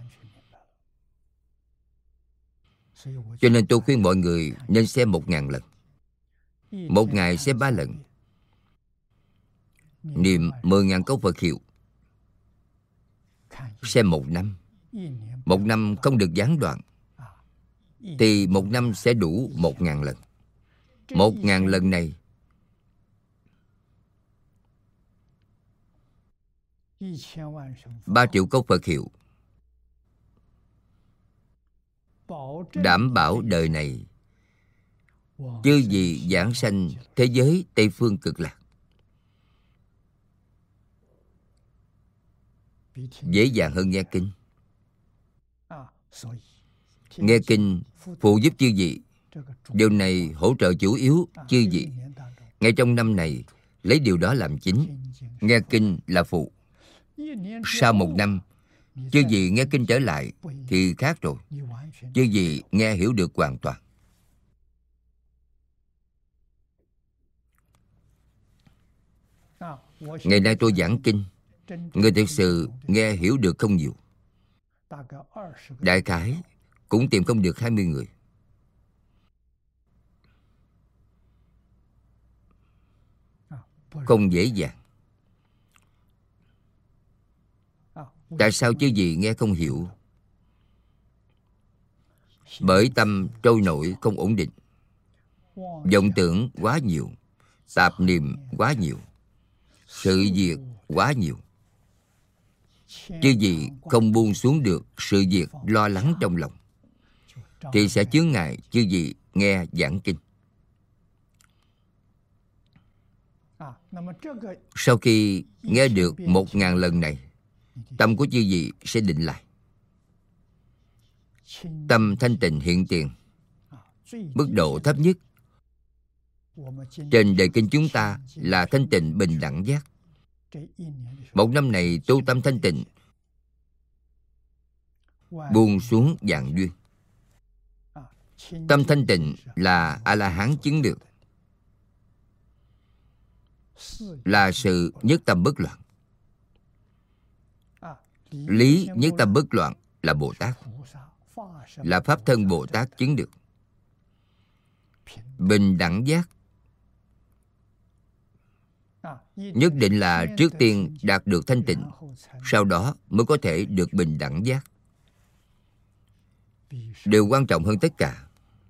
Cho nên tôi khuyên mọi người nên xem 1000 lần. Một ngày xem 3 lần. Niệm 10.000 câu Phật hiệu. Xem 1 năm. 1 năm không được gián đoạn, thì 1 năm sẽ đủ 1000 lần. 1000 lần này 3 triệu câu Phật hiệu đảm bảo đời này chư vị giảng sanh thế giới Tây Phương Cực Lạc. Dễ dàng hơn nghe kinh. Nghe kinh phụ giúp chư vị. Điều này hỗ trợ chủ yếu chư vị. Ngay trong năm này, lấy điều đó làm chính. Nghe kinh là phụ. Sau 1 năm, chư vị nghe kinh trở lại thì khác rồi. Chư vị nghe hiểu được hoàn toàn. Ngày nay tôi giảng kinh, người thực sự nghe hiểu được không nhiều. Đại khái cũng tìm không được 20 người. Không dễ dàng. Tại sao chứ gì nghe không hiểu? Bởi tâm trôi nổi không ổn định, vọng tưởng quá nhiều, tạp niệm quá nhiều, sự việc quá nhiều. Chứ gì không buông xuống được sự việc lo lắng trong lòng, thì sẽ chướng ngại chứ gì nghe giảng kinh. Sau khi nghe được 1000 lần này, tâm của chư vị sẽ định lại. Tâm thanh tịnh hiện tiền. Mức độ thấp nhất trên đời kinh chúng ta là thanh tịnh bình đẳng giác. 1 năm này tu tâm thanh tịnh, buông xuống vạn duyên. Tâm thanh tịnh là A-la-hán chứng được, là sự nhất tâm bất loạn. Lý nhất tâm bất loạn là Bồ Tát, là Pháp thân Bồ Tát chứng được. Bình đẳng giác nhất định là trước tiên đạt được thanh tịnh, sau đó mới có thể được bình đẳng giác. Điều quan trọng hơn tất cả.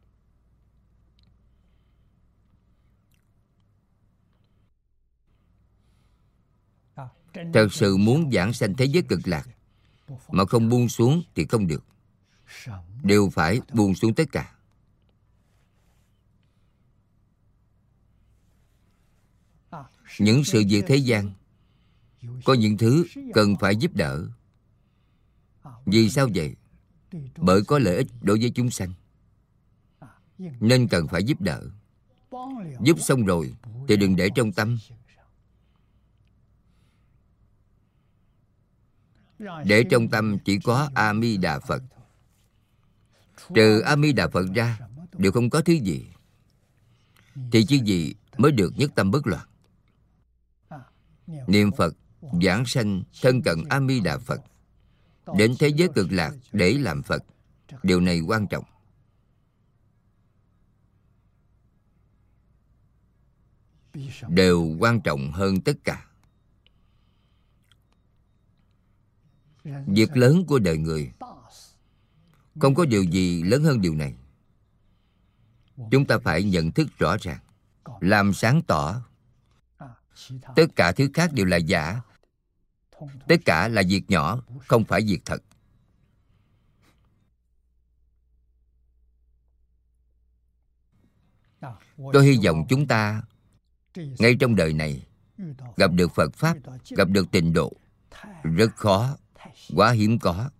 Thật sự muốn giảng sanh thế giới cực lạc mà không buông xuống thì không được. Đều phải buông xuống tất cả. Những sự việc thế gian có những thứ cần phải giúp đỡ. Vì sao vậy? Bởi có lợi ích đối với chúng sanh, nên cần phải giúp đỡ. Giúp xong rồi thì đừng để trong tâm. Để trong tâm chỉ có A-mi-đà Phật. Trừ A-mi-đà Phật ra đều không có thứ gì, thì chứ gì mới được nhất tâm bất loạn. Niệm Phật, giảng sanh, thân cận A-mi-đà Phật, đến thế giới cực lạc để làm Phật. Điều này quan trọng. Đều quan trọng hơn tất cả. Việc lớn của đời người không có điều gì lớn hơn điều này. Chúng ta phải nhận thức rõ ràng, làm sáng tỏ. Tất cả thứ khác đều là giả. Tất cả là việc nhỏ, không phải việc thật. Tôi hy vọng chúng ta ngay trong đời này gặp được Phật Pháp, gặp được tịnh độ. Rất khó, quá hiếm có.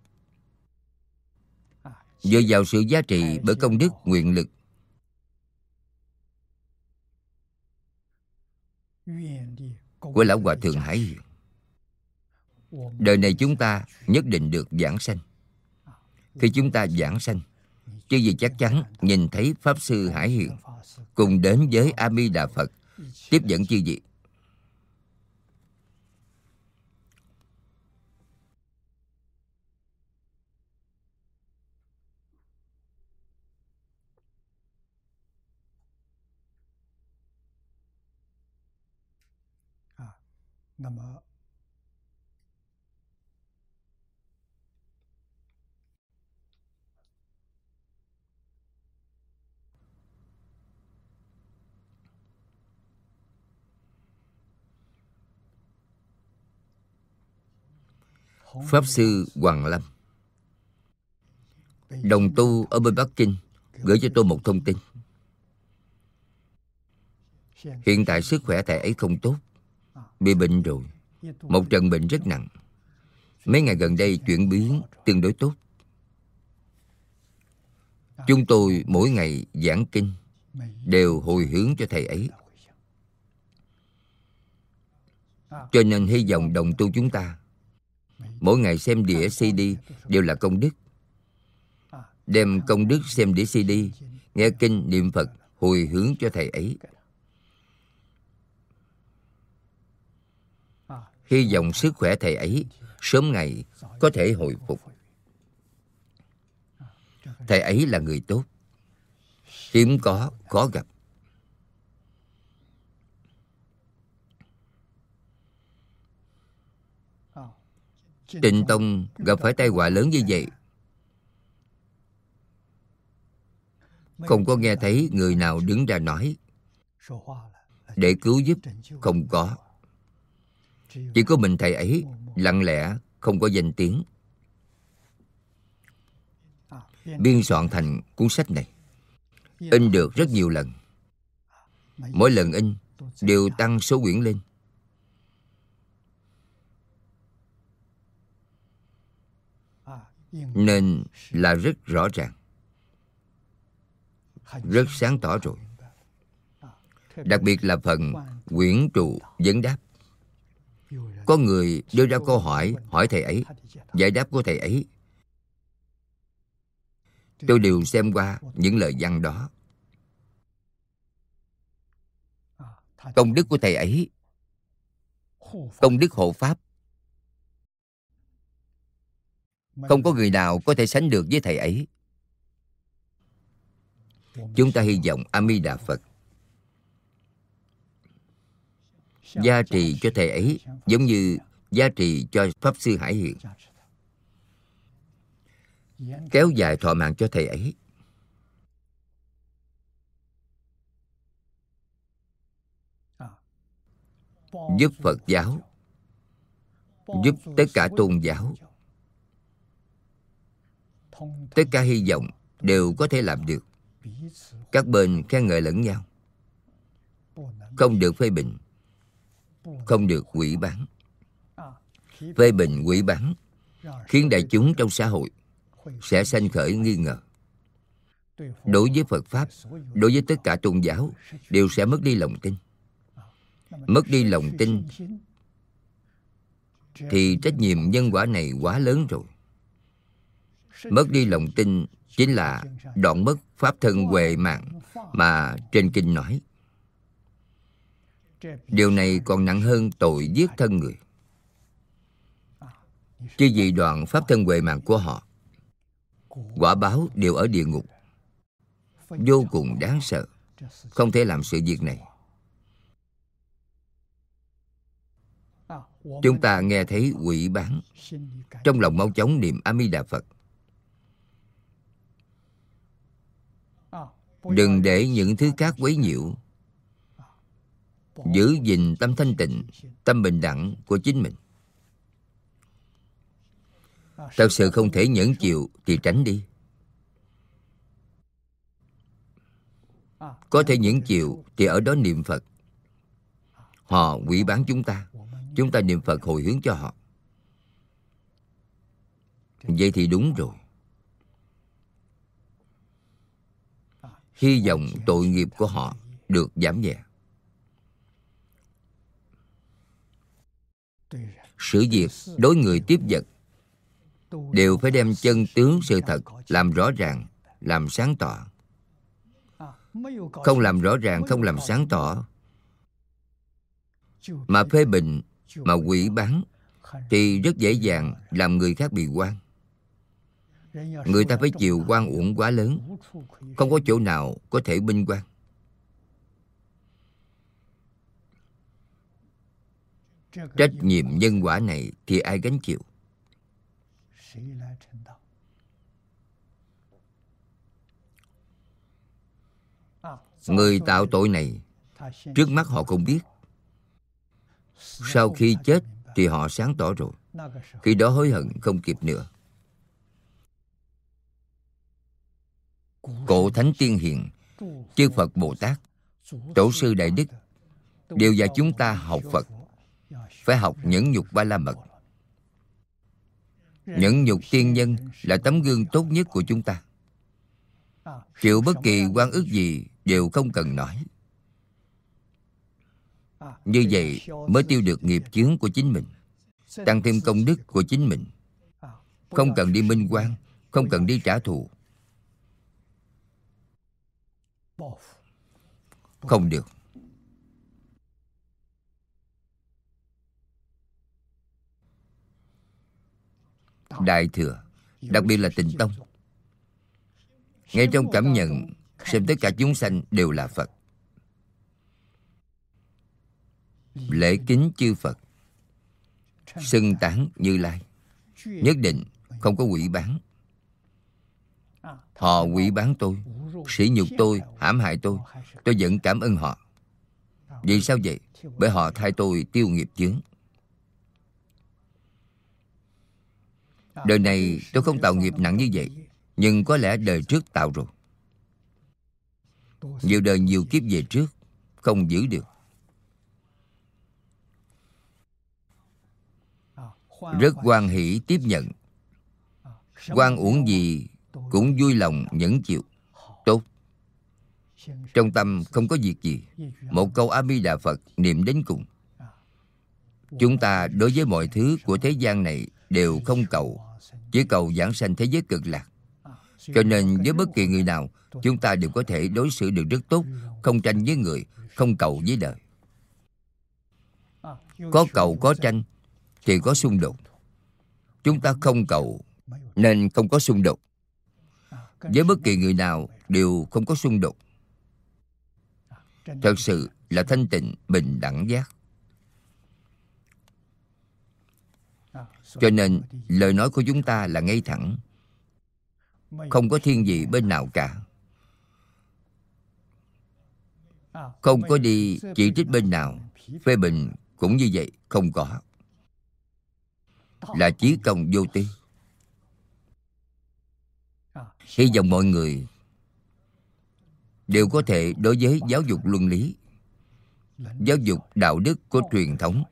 Dựa vào sự giá trị bởi công đức, nguyện lực, của Lão Hòa Thượng Hải Hiền, đời này chúng ta nhất định được vãng sanh. Khi chúng ta vãng sanh, chứ gì chắc chắn nhìn thấy Pháp Sư Hải Hiền cùng đến với A Di Đà Phật, tiếp dẫn chư vị. Pháp Sư Hoàng Lâm, đồng tu ở bên Bắc Kinh, gửi cho tôi một thông tin. Hiện tại sức khỏe thầy ấy không tốt, bị bệnh rồi. Một trận bệnh rất nặng. Mấy ngày gần đây chuyển biến tương đối tốt. Chúng tôi mỗi ngày giảng kinh đều hồi hướng cho thầy ấy. Cho nên hy vọng đồng tu chúng ta mỗi ngày xem đĩa CD đều là công đức. Đem công đức xem đĩa CD, nghe kinh niệm Phật, hồi hướng cho thầy ấy. Hy vọng sức khỏe thầy ấy sớm ngày có thể hồi phục. Thầy ấy là người tốt, hiếm có, khó gặp. Tịnh Tông gặp phải tai họa lớn như vậy, không có nghe thấy người nào đứng ra nói để cứu giúp, không có. Chỉ có mình thầy ấy lặng lẽ, không có danh tiếng, biên soạn thành cuốn sách này. In được rất nhiều lần. Mỗi lần in đều tăng số quyển lên. Nên là rất rõ ràng, rất sáng tỏ rồi. Đặc biệt là phần quyển trụ vấn đáp. Có người đưa ra câu hỏi, hỏi thầy ấy, giải đáp của thầy ấy. Tôi đều xem qua những lời văn đó. Công đức của thầy ấy, công đức hộ pháp, không có người nào có thể sánh được với thầy ấy. Chúng ta hy vọng A Di Đà Phật gia trì cho thầy ấy giống như gia trì cho Pháp Sư Hải Hiền, kéo dài thọ mạng cho thầy ấy. Giúp Phật giáo, giúp tất cả tôn giáo. Tất cả hy vọng đều có thể làm được. Các bên khen ngợi lẫn nhau, không được phê bình, không được hủy báng. Phê bình, hủy báng khiến đại chúng trong xã hội sẽ sanh khởi nghi ngờ. Đối với Phật Pháp, đối với tất cả tôn giáo đều sẽ mất đi lòng tin. Mất đi lòng tin thì trách nhiệm nhân quả này quá lớn rồi. Mất đi lòng tin chính là đoạn mất pháp thân huệ mạng mà trên kinh nói. Điều này còn nặng hơn tội giết thân người. Chứ vì đoạn pháp thân huệ mạng của họ, quả báo đều ở địa ngục, vô cùng đáng sợ. Không thể làm sự việc này. Chúng ta nghe thấy quỷ bán, trong lòng mau chóng niệm A Di Đà Phật. Đừng để những thứ khác quấy nhiễu. Giữ gìn tâm thanh tịnh, tâm bình đẳng của chính mình. Thật sự không thể nhẫn chịu thì tránh đi. Có thể nhẫn chịu thì ở đó niệm Phật. Họ quỷ bán chúng ta niệm Phật hồi hướng cho họ. Vậy thì đúng rồi. Hy vọng tội nghiệp của họ được giảm nhẹ. Sự việc đối người tiếp vật đều phải đem chân tướng sự thật làm rõ ràng, làm sáng tỏ. Không làm rõ ràng, không làm sáng tỏ, mà phê bình, mà quỷ bán, thì rất dễ dàng làm người khác bị oan. Người ta phải chịu oan uổng quá lớn, không có chỗ nào có thể minh oan. Trách nhiệm nhân quả này thì ai gánh chịu? Người tạo tội này, trước mắt họ không biết. Sau khi chết thì họ sáng tỏ rồi. Khi đó hối hận không kịp nữa. Cổ thánh tiên hiền, chư Phật Bồ Tát, tổ sư Đại Đức đều dạy chúng ta học Phật. Phải học nhẫn nhục Ba La Mật. Nhẫn nhục tiên nhân là tấm gương tốt nhất của chúng ta. Chịu bất kỳ oan ức gì đều không cần nói. Như vậy mới tiêu được nghiệp chướng của chính mình, tăng thêm công đức của chính mình. Không cần đi minh oan, không cần đi trả thù. Không được. Đại Thừa, đặc biệt là Tịnh Tông, ngay trong cảm nhận xem tất cả chúng sanh đều là Phật. Lễ kính chư Phật, xưng tán Như Lai, nhất định không có quỷ bán. Họ quỷ bán tôi, sỉ nhục tôi, hãm hại tôi vẫn cảm ơn họ. Vì sao vậy? Bởi họ thay tôi tiêu nghiệp chướng. Đời này tôi không tạo nghiệp nặng như vậy, nhưng có lẽ đời trước tạo rồi. Nhiều đời nhiều kiếp về trước không giữ được. Rất hoan hỷ tiếp nhận. Oan uổng gì cũng vui lòng nhẫn chịu. Tốt. Trong tâm không có việc gì, một câu A Di Đà Phật niệm đến cùng. Chúng ta đối với mọi thứ của thế gian này đều không cầu, chỉ cầu giảng sanh thế giới cực lạc. Cho nên với bất kỳ người nào, chúng ta đều có thể đối xử được rất tốt, không tranh với người, không cầu với đời. Có cầu có tranh thì có xung đột. Chúng ta không cầu nên không có xung đột. Với bất kỳ người nào đều không có xung đột. Thật sự là thanh tịnh, bình đẳng giác. Cho nên lời nói của chúng ta là ngay thẳng, không có thiên vị bên nào cả. Không có đi chỉ trích bên nào, phê bình cũng như vậy, không có. Là chí công vô tư. Hy vọng mọi người đều có thể đối với giáo dục luân lý, giáo dục đạo đức của truyền thống,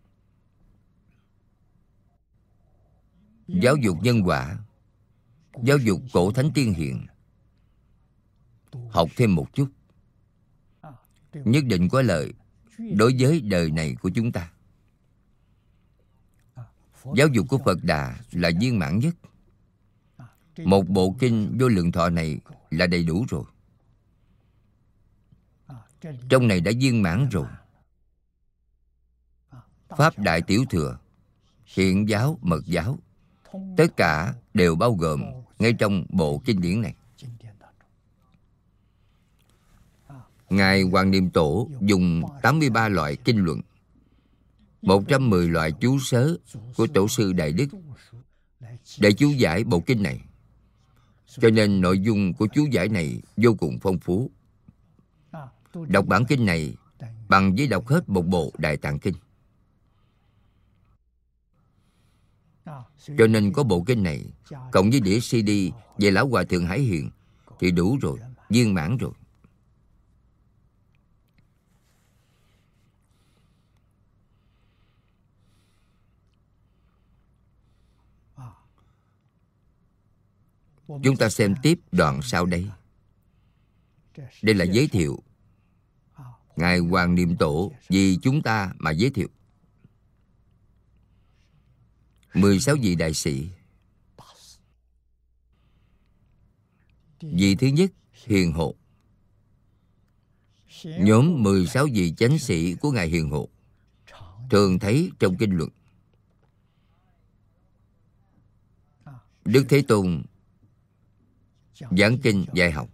giáo dục nhân quả, giáo dục cổ thánh tiên hiền, học thêm một chút, nhất định có lợi đối với đời này của chúng ta. Giáo dục của Phật Đà là viên mãn nhất. Một bộ kinh Vô Lượng Thọ này là đầy đủ rồi. Trong này đã viên mãn rồi. Pháp Đại Tiểu Thừa Hiện giáo, mật giáo, tất cả đều bao gồm ngay trong bộ kinh điển này. Ngài Hoàng Niệm Tổ dùng 83 loại kinh luận, 110 loại chú sớ của Tổ sư Đại Đức để chú giải bộ kinh này. Cho nên nội dung của chú giải này vô cùng phong phú. Đọc bản kinh này bằng với đọc hết một bộ Đại Tạng Kinh. Cho nên có bộ kinh này cộng với đĩa CD về Lão Hòa Thượng Hải Hiền thì đủ rồi, viên mãn rồi. Chúng ta xem tiếp đoạn sau đây. Đây là giới thiệu. Ngài Hoàng Niệm Tổ vì chúng ta mà giới thiệu. 16 vị đại sĩ. Vị thứ nhất, Hiền Hộ. Nhóm 16 vị chánh sĩ của Ngài Hiền Hộ thường thấy trong kinh luận. Đức Thế Tôn giảng kinh dạy học.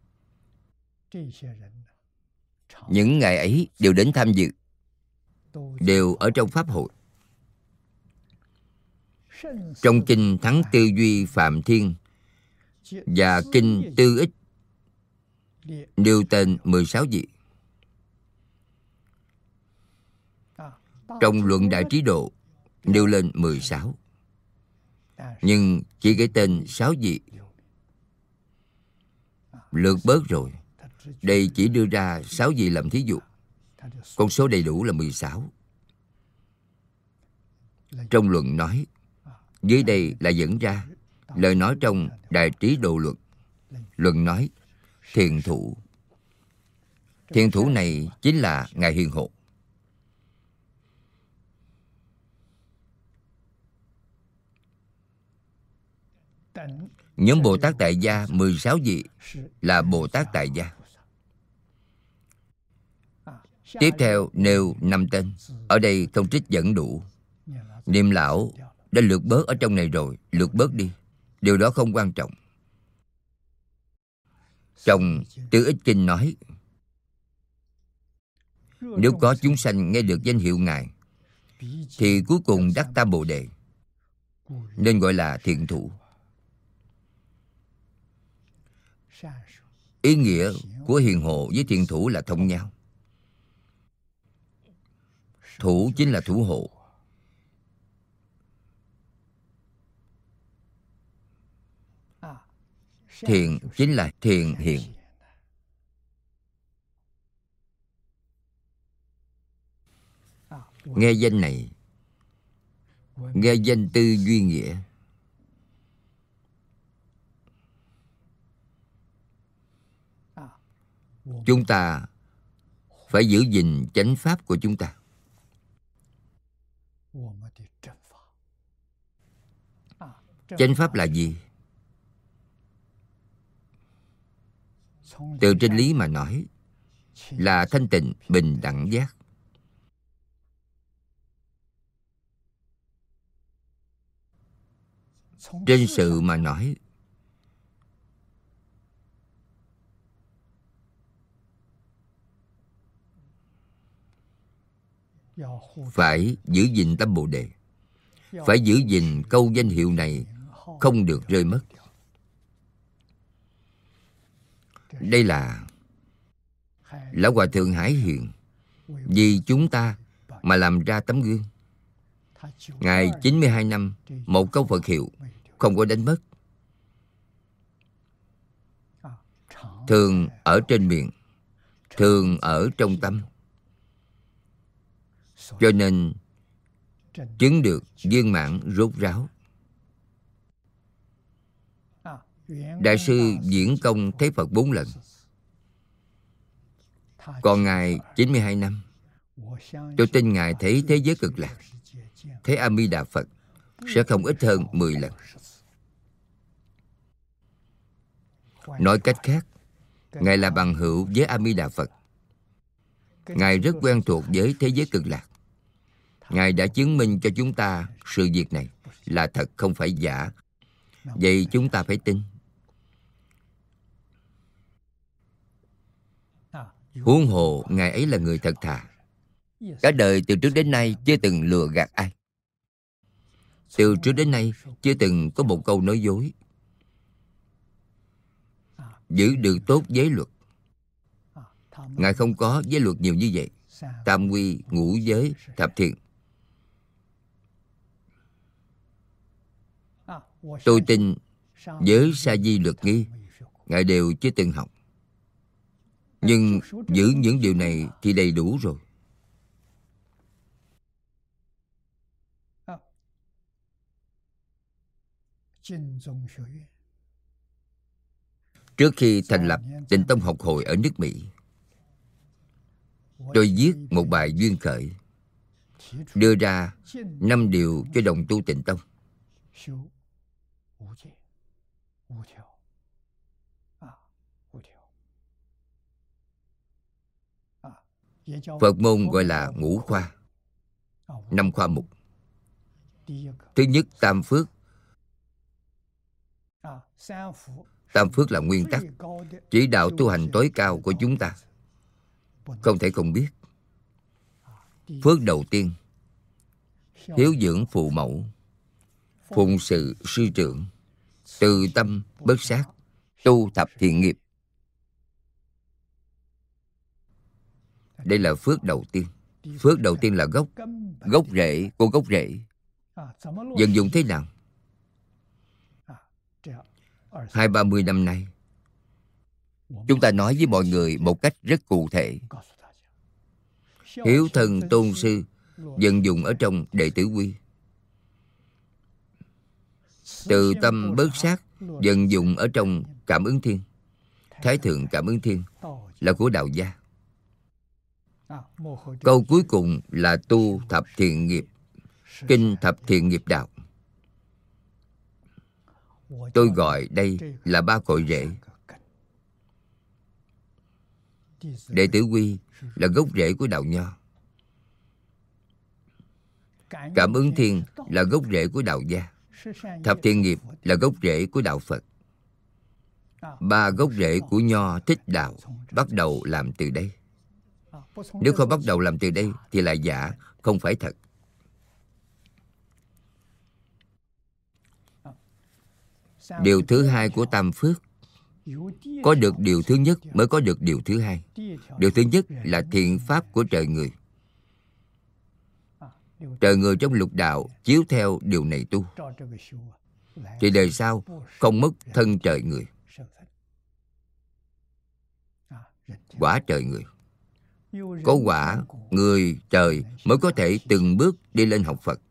Những ngày ấy đều đến tham dự, đều ở trong pháp hội. Trong kinh Thắng Tư Duy Phạm Thiên và kinh Tư Ích nêu tên 16 vị. Trong luận Đại Trí Độ nêu lên 16, nhưng chỉ kể tên 6 vị, lược bớt rồi. Đây chỉ đưa ra 6 vị làm thí dụ. Con số đầy đủ là 16. Trong luận nói, dưới đây là dẫn ra lời nói trong Đại Trí Độ Luận. Luận nói, thiền thủ. Thiền thủ này chính là Ngài Hiền Hộ. Nhóm Bồ Tát Tại Gia 16 vị là Bồ Tát Tại Gia. Tiếp theo nêu 5 tên. Ở đây không trích dẫn đủ. Niệm lão đã lược bớt ở trong này rồi, lược bớt đi. Điều đó không quan trọng. Trong Tư Ích Kinh nói, nếu có chúng sanh nghe được danh hiệu Ngài thì cuối cùng đắc Tam Bồ Đề, nên gọi là thiện thủ. Ý nghĩa của hiền hộ với thiện thủ là thông nhau. Thủ chính là thủ hộ. Thiện chính là thiện hiện. Nghe danh này, nghe danh tư duy nghĩa. Chúng ta phải giữ gìn chánh pháp của chúng ta. Chánh pháp là gì? Từ trên lý mà nói là thanh tịnh, bình đẳng giác. Trên sự mà nói phải giữ gìn tâm Bồ Đề. Phải giữ gìn câu danh hiệu này không được rơi mất. Đây là Lão Hòa Thượng Hải Hiền vì chúng ta mà làm ra tấm gương. Ngài 92 năm, một câu Phật hiệu không có đánh mất. Thường ở trên miệng, thường ở trong tâm. Cho nên chứng được viên mãn rốt ráo. Đại sư diễn công thấy Phật 4 lần. Còn Ngài 92 năm. Tôi tin Ngài thấy thế giới cực lạc, thấy A Di Đà Phật sẽ không ít hơn 10 lần. Nói cách khác, Ngài là bằng hữu với A Di Đà Phật. Ngài rất quen thuộc với thế giới cực lạc. Ngài đã chứng minh cho chúng ta sự việc này là thật, không phải giả. Vậy chúng ta phải tin. Huống hồ Ngài ấy là người thật thà. Cả đời từ trước đến nay chưa từng lừa gạt ai. Từ trước đến nay chưa từng có một câu nói dối. Giữ được tốt giới luật. Ngài không có giới luật nhiều như vậy. Tam quy, ngũ giới, thập thiện. Tôi tin giới sa di luật nghi Ngài đều chưa từng học. Nhưng giữ những điều này thì đầy đủ rồi. Trước khi thành lập Tịnh Tông học hội ở nước Mỹ, tôi viết một bài duyên khởi, đưa ra 5 điều cho đồng tu Tịnh Tông. Phật môn gọi là ngũ khoa, 5 khoa mục. Thứ nhất, tam phước. Tam phước là nguyên tắc, chỉ đạo tu hành tối cao của chúng ta, không thể không biết. Phước đầu tiên, hiếu dưỡng phụ mẫu, phụng sự sư trưởng, từ tâm bất sát, tu thập thiện nghiệp. Đây là phước đầu tiên. Phước đầu tiên là gốc rễ của gốc rễ. Vận dụng thế nào? 20-30 năm nay, chúng ta nói với mọi người một cách rất cụ thể. Hiếu thân tôn sư vận dụng ở trong đệ tử quy. Từ tâm bớt sát vận dụng ở trong cảm ứng thiên. Thái thượng cảm ứng thiên là của đạo gia. Câu cuối cùng là tu thập thiện nghiệp, kinh thập thiện nghiệp đạo. Tôi gọi đây là 3 cội rễ. Đệ tử quy là gốc rễ của đạo Nho. Cảm ứng thiên là gốc rễ của đạo gia. Thập thiện nghiệp là gốc rễ của đạo Phật. 3 gốc rễ của Nho thích đạo bắt đầu làm từ đây. Nếu không bắt đầu làm từ đây thì là giả, không phải thật. Điều thứ hai của tam phước, có được điều thứ nhất mới có được điều thứ hai. Điều thứ nhất là thiện pháp của trời người. Trời người trong lục đạo chiếu theo điều này tu, thì đời sau không mất thân trời người, quả trời người. Có quả người trời mới có thể từng bước đi lên học Phật,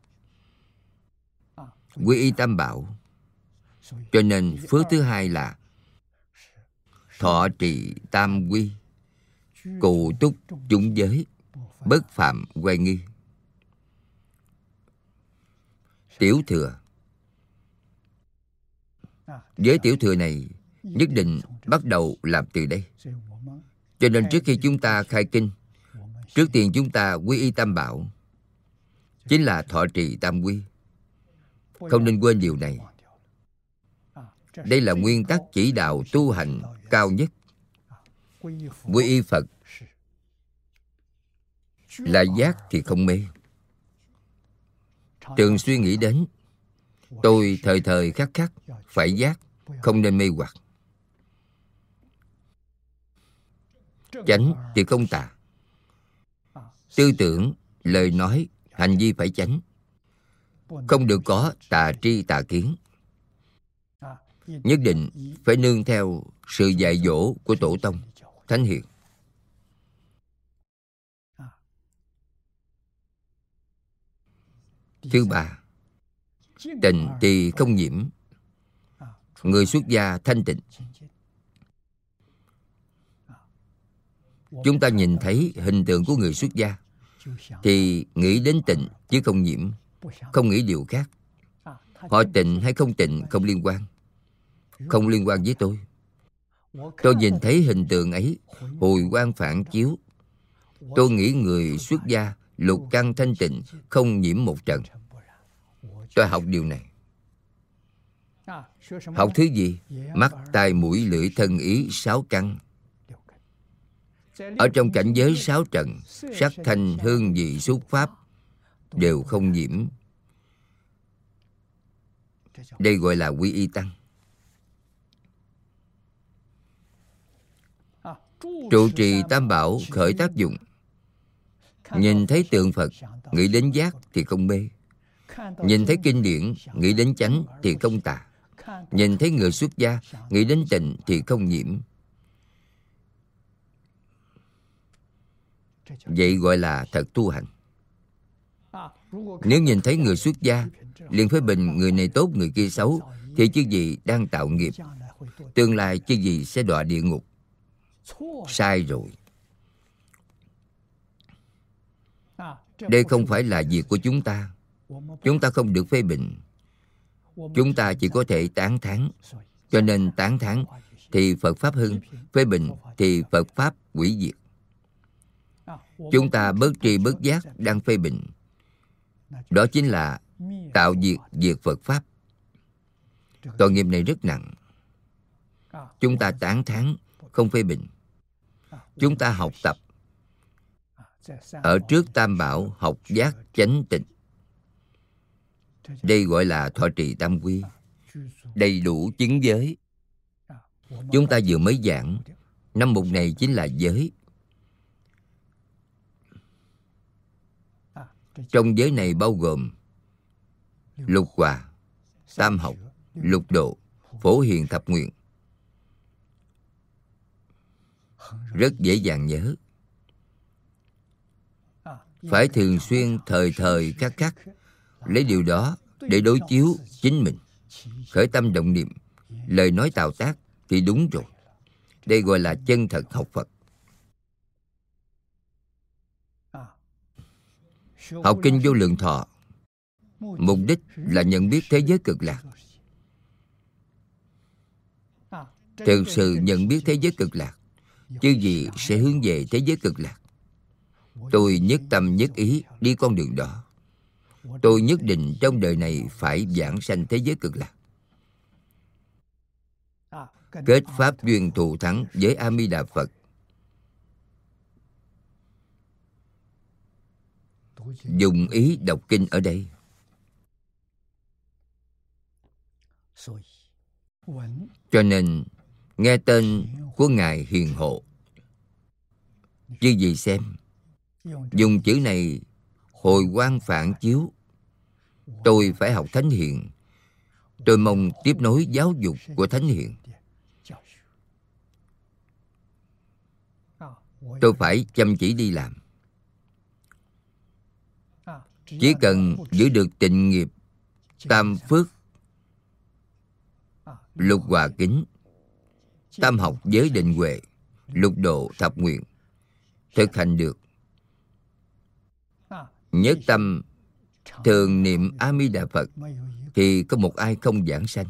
quy y tam bảo. Cho nên phước thứ hai là thọ trì tam quy, cụ túc chúng giới, bất phạm oai nghi. Tiểu thừa. Với tiểu thừa này nhất định bắt đầu làm từ đây. Cho nên trước khi chúng ta khai kinh, trước tiên chúng ta quy y tam bảo, chính là thọ trì tam quy. Không nên quên điều này. Đây là nguyên tắc chỉ đạo tu hành cao nhất. Quy y Phật là giác thì không mê. Thường suy nghĩ đến tôi thời thời khắc khắc phải giác, không nên mê hoặc. Chánh thì không tà. Tư tưởng, lời nói, hành vi phải chánh. Không được có tà tri tà kiến. Nhất định phải nương theo sự dạy dỗ của Tổ Tông, Thánh Hiền. Thứ ba, tịnh thì không nhiễm. Người xuất gia thanh tịnh. Chúng ta nhìn thấy hình tượng của người xuất gia thì nghĩ đến tịnh chứ không nhiễm, không nghĩ điều khác. Họ tịnh hay không tịnh không liên quan, không liên quan với tôi. Tôi nhìn thấy hình tượng ấy hồi quang phản chiếu, tôi nghĩ người xuất gia lục căn thanh tịnh, không nhiễm một trần. Tôi học điều này. Học thứ gì? Mắt, tai, mũi, lưỡi, thân, ý, 6 căn. Ở trong cảnh giới 6 trần, sắc, thanh, hương, vị, xúc, pháp đều không nhiễm. Đây gọi là quy y tăng. Trụ trì tam bảo khởi tác dụng. Nhìn thấy tượng Phật, nghĩ đến giác thì không mê. Nhìn thấy kinh điển, nghĩ đến chánh thì không tà. Nhìn thấy người xuất gia, nghĩ đến tịnh thì không nhiễm. Vậy gọi là thật tu hành. Nếu nhìn thấy người xuất gia, liền phê bình người này tốt, người kia xấu, thì chứ gì đang tạo nghiệp. Tương lai chứ gì sẽ đọa địa ngục. Sai rồi. Đây không phải là việc của chúng ta. Chúng ta không được phê bình. Chúng ta chỉ có thể tán thán. Cho nên tán thán thì Phật Pháp hưng, phê bình thì Phật Pháp hủy diệt. Chúng ta bất tri bất giác đang phê bình. Đó chính là tạo diệt Phật Pháp. Tội nghiệp này rất nặng. Chúng ta tán thán, không phê bình. Chúng ta học tập. Ở trước tam bảo học giác chánh tịnh. Đây gọi là thọ trì tam quy, đầy đủ chứng giới. Chúng ta vừa mới giảng, năm mục này chính là giới. Trong giới này bao gồm lục hòa, tam học, lục độ, phổ hiền thập nguyện. Rất dễ dàng nhớ. Phải thường xuyên thời thời khắc khắc lấy điều đó để đối chiếu chính mình. Khởi tâm động niệm, lời nói tạo tác thì đúng rồi. Đây gọi là chân thật học Phật. Học kinh Vô Lượng Thọ, mục đích là nhận biết thế giới cực lạc. Thực sự nhận biết thế giới cực lạc, chứ gì sẽ hướng về thế giới cực lạc. Tôi nhất tâm nhất ý đi con đường đó. Tôi nhất định trong đời này phải giảng sanh thế giới cực lạc. Kết pháp duyên thù thắng với A Di Đà Phật. Dùng ý đọc kinh ở đây. Cho nên nghe tên của Ngài Hiền Hộ. Chứ gì xem. Dùng chữ này hồi quang phản chiếu. Tôi phải học Thánh Hiền. Tôi mong tiếp nối giáo dục của Thánh Hiền. Tôi phải chăm chỉ đi làm. Chỉ cần giữ được tịnh nghiệp, tam phước, lục hòa kính, tam học giới định huệ, lục độ thập nguyện, thực hành được, nhất tâm thường niệm A Di Đà Phật, thì có một ai không giảng sanh.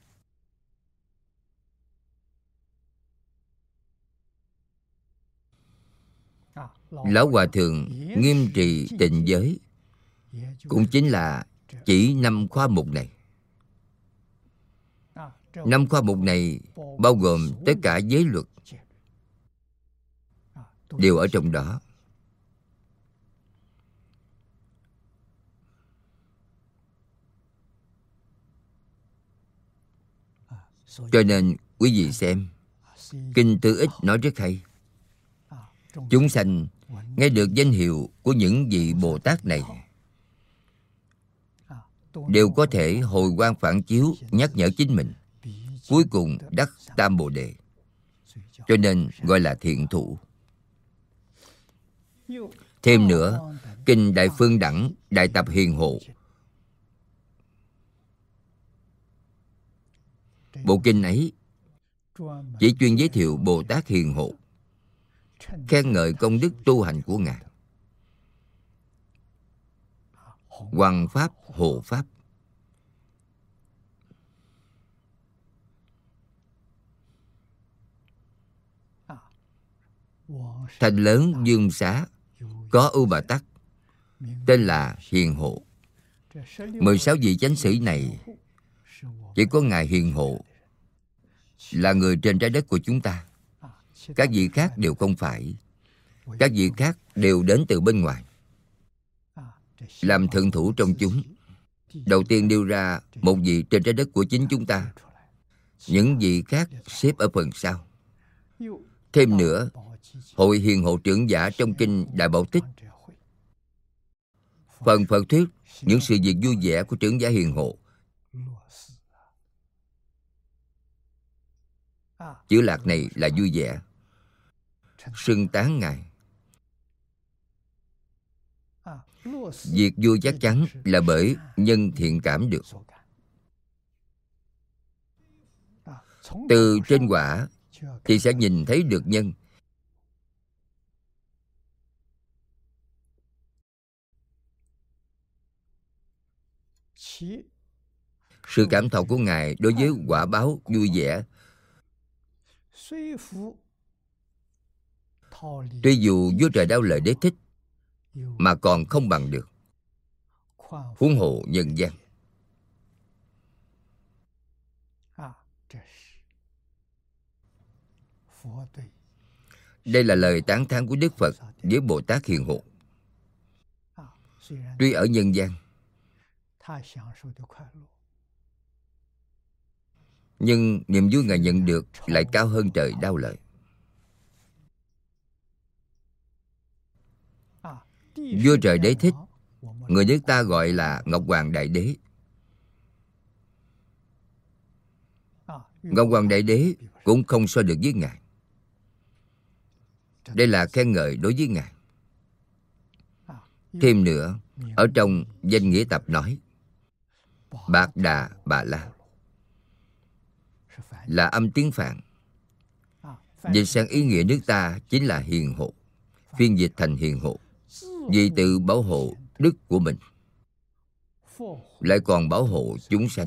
Lão Hòa Thượng nghiêm trì tịnh giới, cũng chính là chỉ 5 khoa mục này. 5 khoa mục này bao gồm tất cả giới luật, đều ở trong đó. Cho nên quý vị xem, Kinh Tư Ích nói rất hay. Chúng sanh nghe được danh hiệu của những vị Bồ Tát này đều có thể hồi quang phản chiếu, nhắc nhở chính mình, cuối cùng đắc Tam Bồ Đề. Cho nên gọi là thiện thủ. Thêm nữa, Kinh Đại Phương Đẳng, Đại Tập Hiền Hộ. Bộ kinh ấy chỉ chuyên giới thiệu Bồ Tát Hiền Hộ, khen ngợi công đức tu hành của Ngài. Hoằng Pháp, Hộ Pháp. Thành lớn Dương Xá có Ưu Bà Tắc, tên là Hiền Hộ. 16 vị chánh sĩ này chỉ có Ngài Hiền Hộ là người trên trái đất của chúng ta. Các vị khác đều không phải. Các vị khác đều đến từ bên ngoài, làm thượng thủ trong chúng. Đầu tiên nêu ra một vị trên trái đất của chính chúng ta. Những vị khác xếp ở phần sau. Thêm nữa, Hội Hiền Hộ Trưởng Giả trong kinh Đại Bảo Tích, phần Phật thuyết những sự việc vui vẻ của trưởng giả hiền hộ. Chữ lạc này là vui vẻ, xưng tán Ngài. Việc vui chắc chắn là bởi nhân thiện cảm được. Từ trên quả thì sẽ nhìn thấy được nhân. Sự cảm thọ của Ngài đối với quả báo vui vẻ, tuy dù vua trời Đao Lợi Đế thích mà còn không bằng được, huống hộ nhân gian. Đây là lời tán thán của Đức Phật với Bồ Tát Hiền Hộ. Tuy ở nhân gian, nhưng niềm vui Ngài nhận được lại cao hơn trời Đao Lợi. Vua trời Đế thích, người nước ta gọi là Ngọc Hoàng Đại Đế. Ngọc Hoàng Đại Đế cũng không so được với Ngài. Đây là khen ngợi đối với Ngài. Thêm nữa, ở trong danh nghĩa tập nói Bạc Đà Bà La là âm tiếng Phạn. Dịch sang ý nghĩa nước ta chính là hiền hộ, phiên dịch thành hiền hộ. Vì tự bảo hộ đức của mình, lại còn bảo hộ chúng sanh.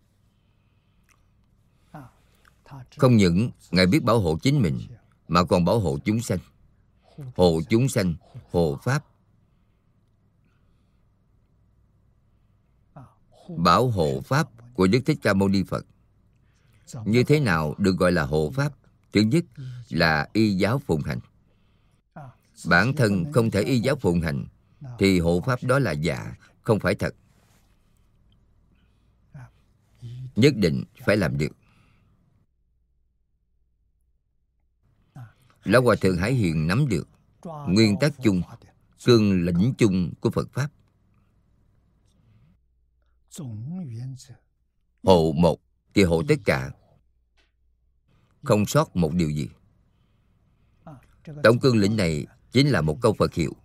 Không những Ngài biết bảo hộ chính mình, mà còn bảo hộ chúng sanh. Hộ chúng sanh, hộ Pháp. Bảo hộ Pháp của Đức Thích Ca Mâu Ni Phật. Như thế nào được gọi là hộ Pháp? Thứ nhất là y giáo phụng hành. Bản thân không thể y giáo phụng hành thì hộ Pháp đó là giả, không phải thật. Nhất định phải làm được. Lão Hòa Thượng Hải Hiền nắm được nguyên tắc chung, cương lĩnh chung của Phật Pháp. Hộ một thì hộ tất cả, không sót một điều gì. Tổng cương lĩnh này chính là một câu Phật hiệu,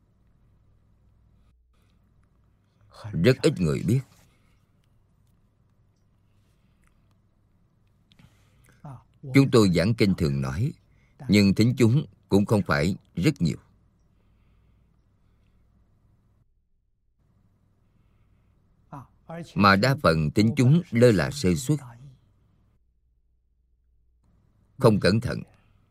rất ít người biết. Chúng tôi giảng kinh thường nói, nhưng thính chúng cũng không phải rất nhiều. Mà đa phần thính chúng lơ là sơ suất, không cẩn thận.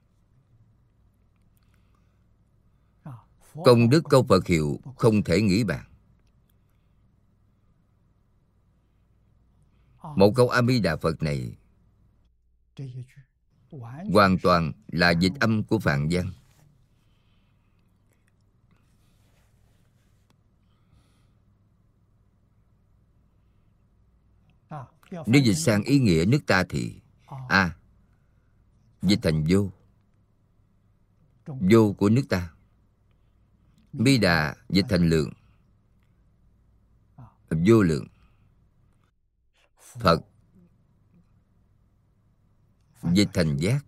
Công đức câu Phật hiệu không thể nghĩ bàn. Một câu A Di Đà Phật này hoàn toàn là dịch âm của Phạn văn. Nếu dịch sang ý nghĩa nước ta thì A dịch thành vô, vô của nước ta. Bi Đà dịch thành lượng, vô lượng. Phật dịch thành giác,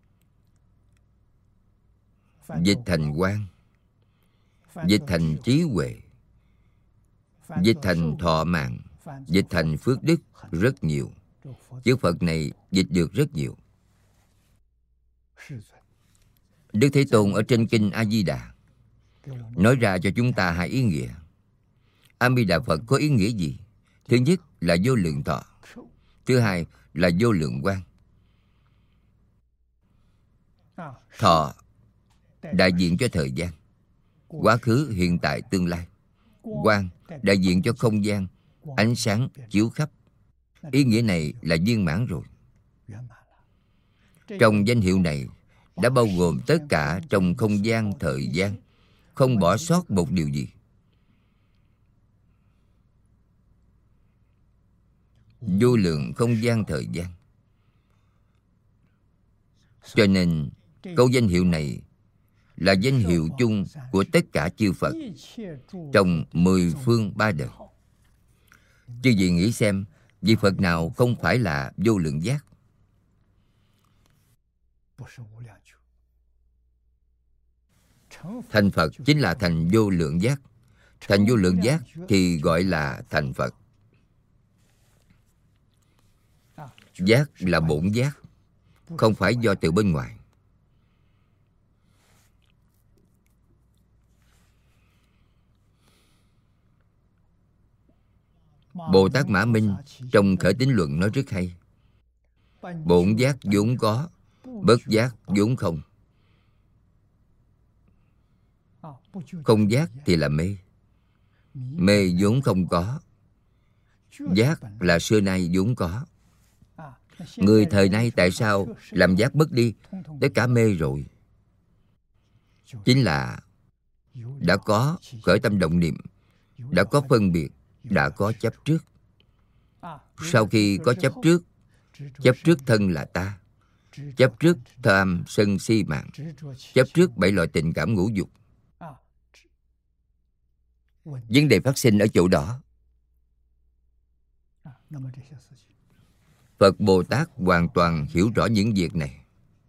dịch thành quang, dịch thành trí huệ, dịch thành thọ mạng, dịch thành phước đức. Rất nhiều. Chữ Phật này dịch được rất nhiều. Đức Thế Tôn ở trên kinh A Di Đà nói ra cho chúng ta hai ý nghĩa. A Di Đà Phật có ý nghĩa gì? Thứ nhất là vô lượng thọ, thứ hai là vô lượng quang. Thọ đại diện cho thời gian, quá khứ, hiện tại, tương lai. quang đại diện cho không gian, ánh sáng chiếu khắp. Ý nghĩa này là viên mãn rồi. Trong danh hiệu này đã bao gồm tất cả trong không gian, thời gian, không bỏ sót một điều gì. Vô lượng không gian thời gian. Cho nên câu danh hiệu này là danh hiệu chung của tất cả chư Phật trong 10 phương 3 đời. Chư vị nghĩ xem, vị Phật nào không phải là vô lượng giác? Thành Phật chính là thành vô lượng giác. Thành vô lượng giác thì gọi là thành Phật. Giác là bổn giác, không phải do từ bên ngoài. Bồ Tát Mã Minh trong Khởi Tín Luận nói rất hay. Bổn giác vốn có, bất giác vốn không. Không giác thì là mê. Mê vốn không có. Giác là xưa nay vốn có. Người thời nay tại sao làm giác mất đi? Tất cả mê rồi. Chính là đã có khởi tâm động niệm, đã có phân biệt, đã có chấp trước. Sau khi có chấp trước thân là ta, chấp trước tham sân si mạng, chấp trước 7 loại tình cảm ngũ dục. Vấn đề phát sinh ở chỗ đó. Phật Bồ Tát hoàn toàn hiểu rõ những việc này.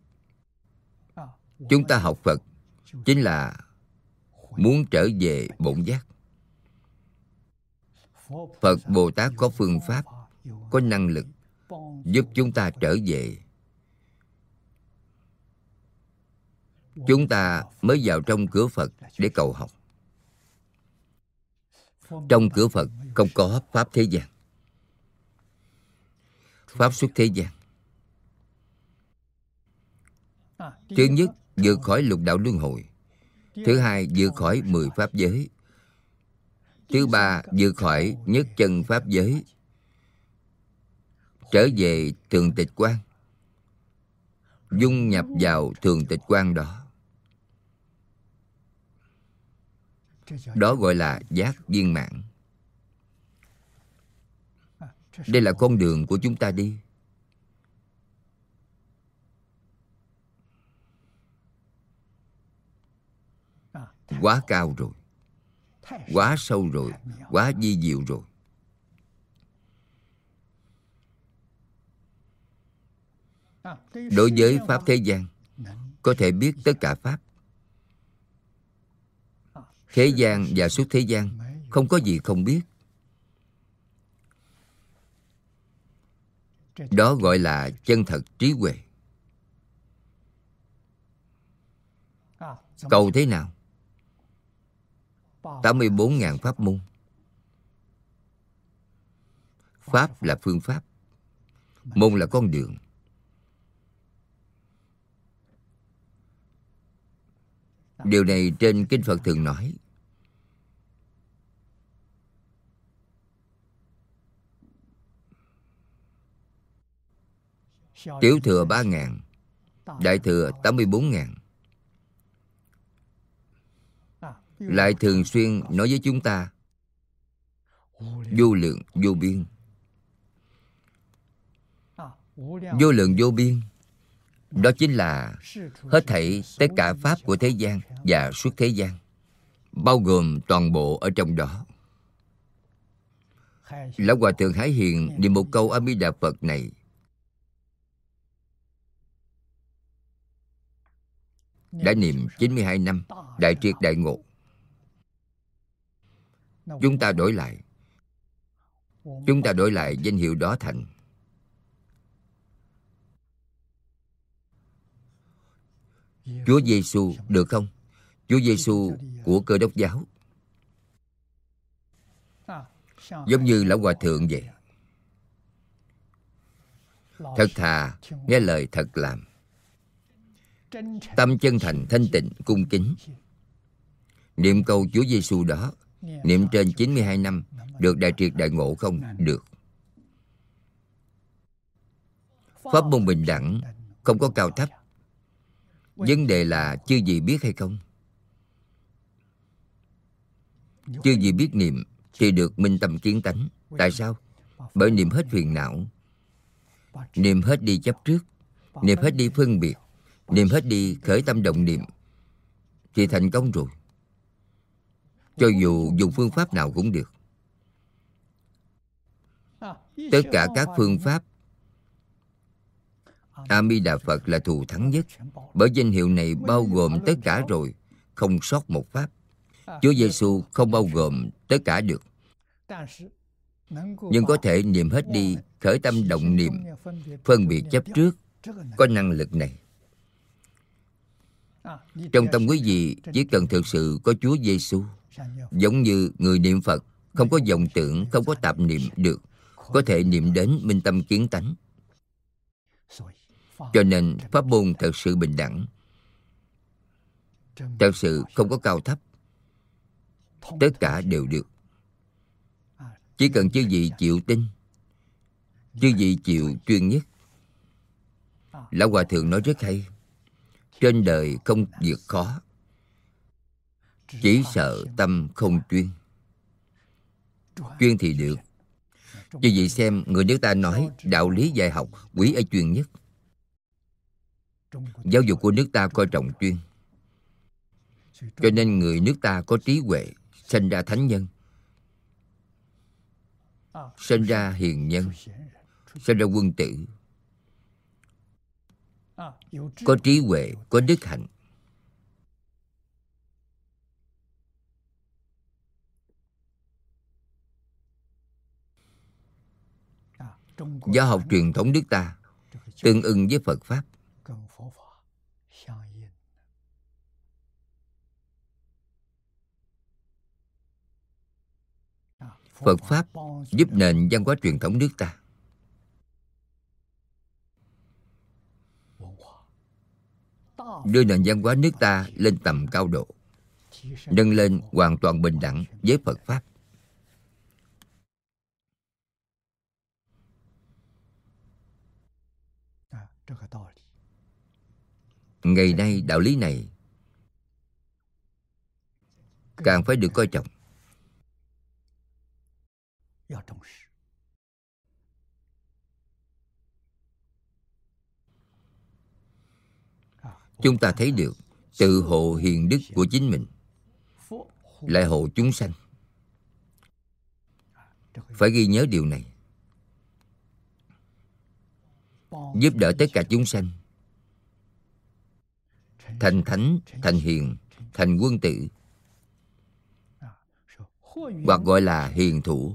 Chúng ta học Phật chính là muốn trở về bổn giác. Phật Bồ Tát có phương pháp, có năng lực giúp chúng ta trở về. Chúng ta mới vào trong cửa Phật để cầu học. Trong cửa Phật không có pháp thế gian, pháp xuất thế gian. Thứ nhất, vượt khỏi lục đạo luân hồi. Thứ hai, vượt khỏi 10 pháp giới. Thứ ba, vượt khỏi nhất chân pháp giới, trở về thường tịch quang, dung nhập vào thường tịch quang đó. Đó gọi là giác viên mãn. Đây là con đường của chúng ta đi. Quá cao rồi, quá sâu rồi, quá vi diệu rồi. Đối với pháp thế gian, có thể biết tất cả pháp. Thế gian và xuất thế gian không có gì không biết. Đó gọi là chân thật trí huệ. Cầu thế nào? 84.000 pháp môn. Pháp là phương pháp, môn là con đường. Điều này trên Kinh Phật thường nói. Tiểu thừa 3.000, đại thừa 84.000. Lại thường xuyên nói với chúng ta vô lượng vô biên. Vô lượng vô biên, đó chính là hết thảy tất cả pháp của thế gian và xuất thế gian, bao gồm toàn bộ ở trong đó. Lão Hòa Thượng Hải Hiền niệm một câu A Di Đà Phật này đã niệm 92 năm, đại triệt đại ngộ. Chúng ta đổi lại danh hiệu đó thành Chúa Giêsu được không? Chúa Giêsu của Cơ Đốc giáo. Giống như Lão Hòa Thượng vậy. Thật thà, nghe lời thật làm. Tâm chân thành thanh tịnh cung kính. Niệm câu Chúa Giêsu đó niệm trên 92 năm được đại triệt đại ngộ không? Được. Pháp môn bình đẳng, không có cao thấp. Vấn đề là chư vị biết hay không? Chư vị biết niệm thì được minh tâm kiến tánh. Tại sao? Bởi niệm hết phiền não, niệm hết đi chấp trước, niệm hết đi phân biệt, niệm hết đi khởi tâm động niệm, thì thành công rồi. Cho dù dùng phương pháp nào cũng được. Tất cả các phương pháp, A Di Đà Phật là thù thắng nhất. Bởi danh hiệu này bao gồm tất cả rồi, không sót một pháp. Chúa Giêsu không bao gồm tất cả được, nhưng có thể niệm hết đi khởi tâm động niệm, phân biệt chấp trước, có năng lực này. Trong tâm quý vị chỉ cần thực sự có Chúa Giêsu, giống như người niệm Phật, không có vọng tưởng, không có tạp niệm được, có thể niệm đến minh tâm kiến tánh. Cho nên pháp môn thật sự bình đẳng, thật sự không có cao thấp, tất cả đều được. Chỉ cần chư vị chịu tin, chư vị chịu chuyên nhất. Lão Hòa Thượng nói rất hay: trên đời không việc khó, chỉ sợ tâm không chuyên. Chuyên thì được. Chư vị xem, người nước ta nói đạo lý dạy học quý ở chuyên nhất. Giáo dục của nước ta coi trọng chuyên, cho nên người nước ta có trí huệ, sinh ra thánh nhân, sinh ra hiền nhân, sinh ra quân tử, có trí huệ, có đức hạnh. Giáo học truyền thống nước ta tương ưng với Phật Pháp. Phật Pháp giúp nền văn hóa truyền thống nước ta đưa nền văn hóa nước ta lên tầm cao độ, nâng lên hoàn toàn bình đẳng với Phật Pháp. Ngày nay đạo lý này càng phải được coi trọng. Chúng ta thấy được tự hộ hiền đức của chính mình, lại hộ chúng sanh. Phải ghi nhớ điều này. Giúp đỡ tất cả chúng sanh thành thánh, thành hiền, thành quân tử, hoặc gọi là hiền thủ.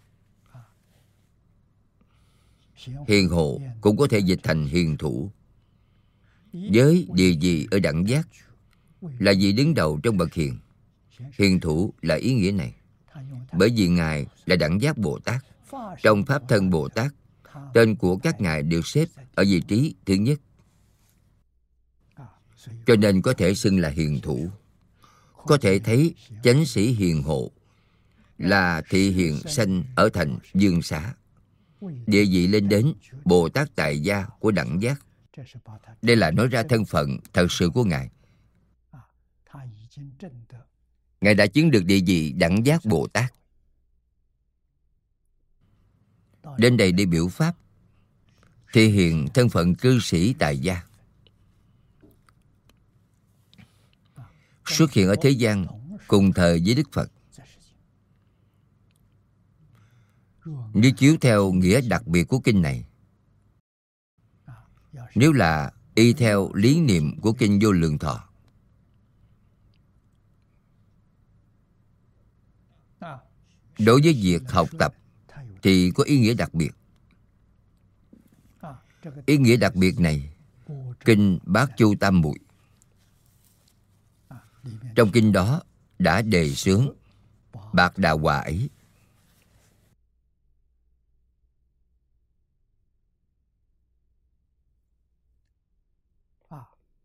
Hiền hộ cũng có thể dịch thành hiền thủ. Với địa vị ở đẳng giác, là vị đứng đầu trong bậc hiền. Hiền thủ là ý nghĩa này. Bởi vì Ngài là đẳng giác Bồ Tát. Trong Pháp Thân Bồ Tát, tên của các Ngài đều xếp ở vị trí thứ nhất, cho nên có thể xưng là hiền thủ. Có thể thấy chánh sĩ hiền hộ là thị hiền sanh ở thành Dương Xá, địa vị lên đến Bồ Tát tại gia của đẳng giác. Đây là nói ra thân phận thật sự của Ngài. Ngài đã chứng được địa vị đẳng giác Bồ Tát. Đến đây để biểu pháp, thể hiện thân phận cư sĩ tại gia. Xuất hiện ở thế gian cùng thời với Đức Phật. Nếu chiếu theo nghĩa đặc biệt của kinh này, nếu là y theo lý niệm của kinh Vô Lượng Thọ, đối với việc học tập thì có ý nghĩa đặc biệt. Ý nghĩa đặc biệt này, kinh Bát Chu Tam Muội, trong kinh đó đã đề xướng Bạc Đà Hòa ấy.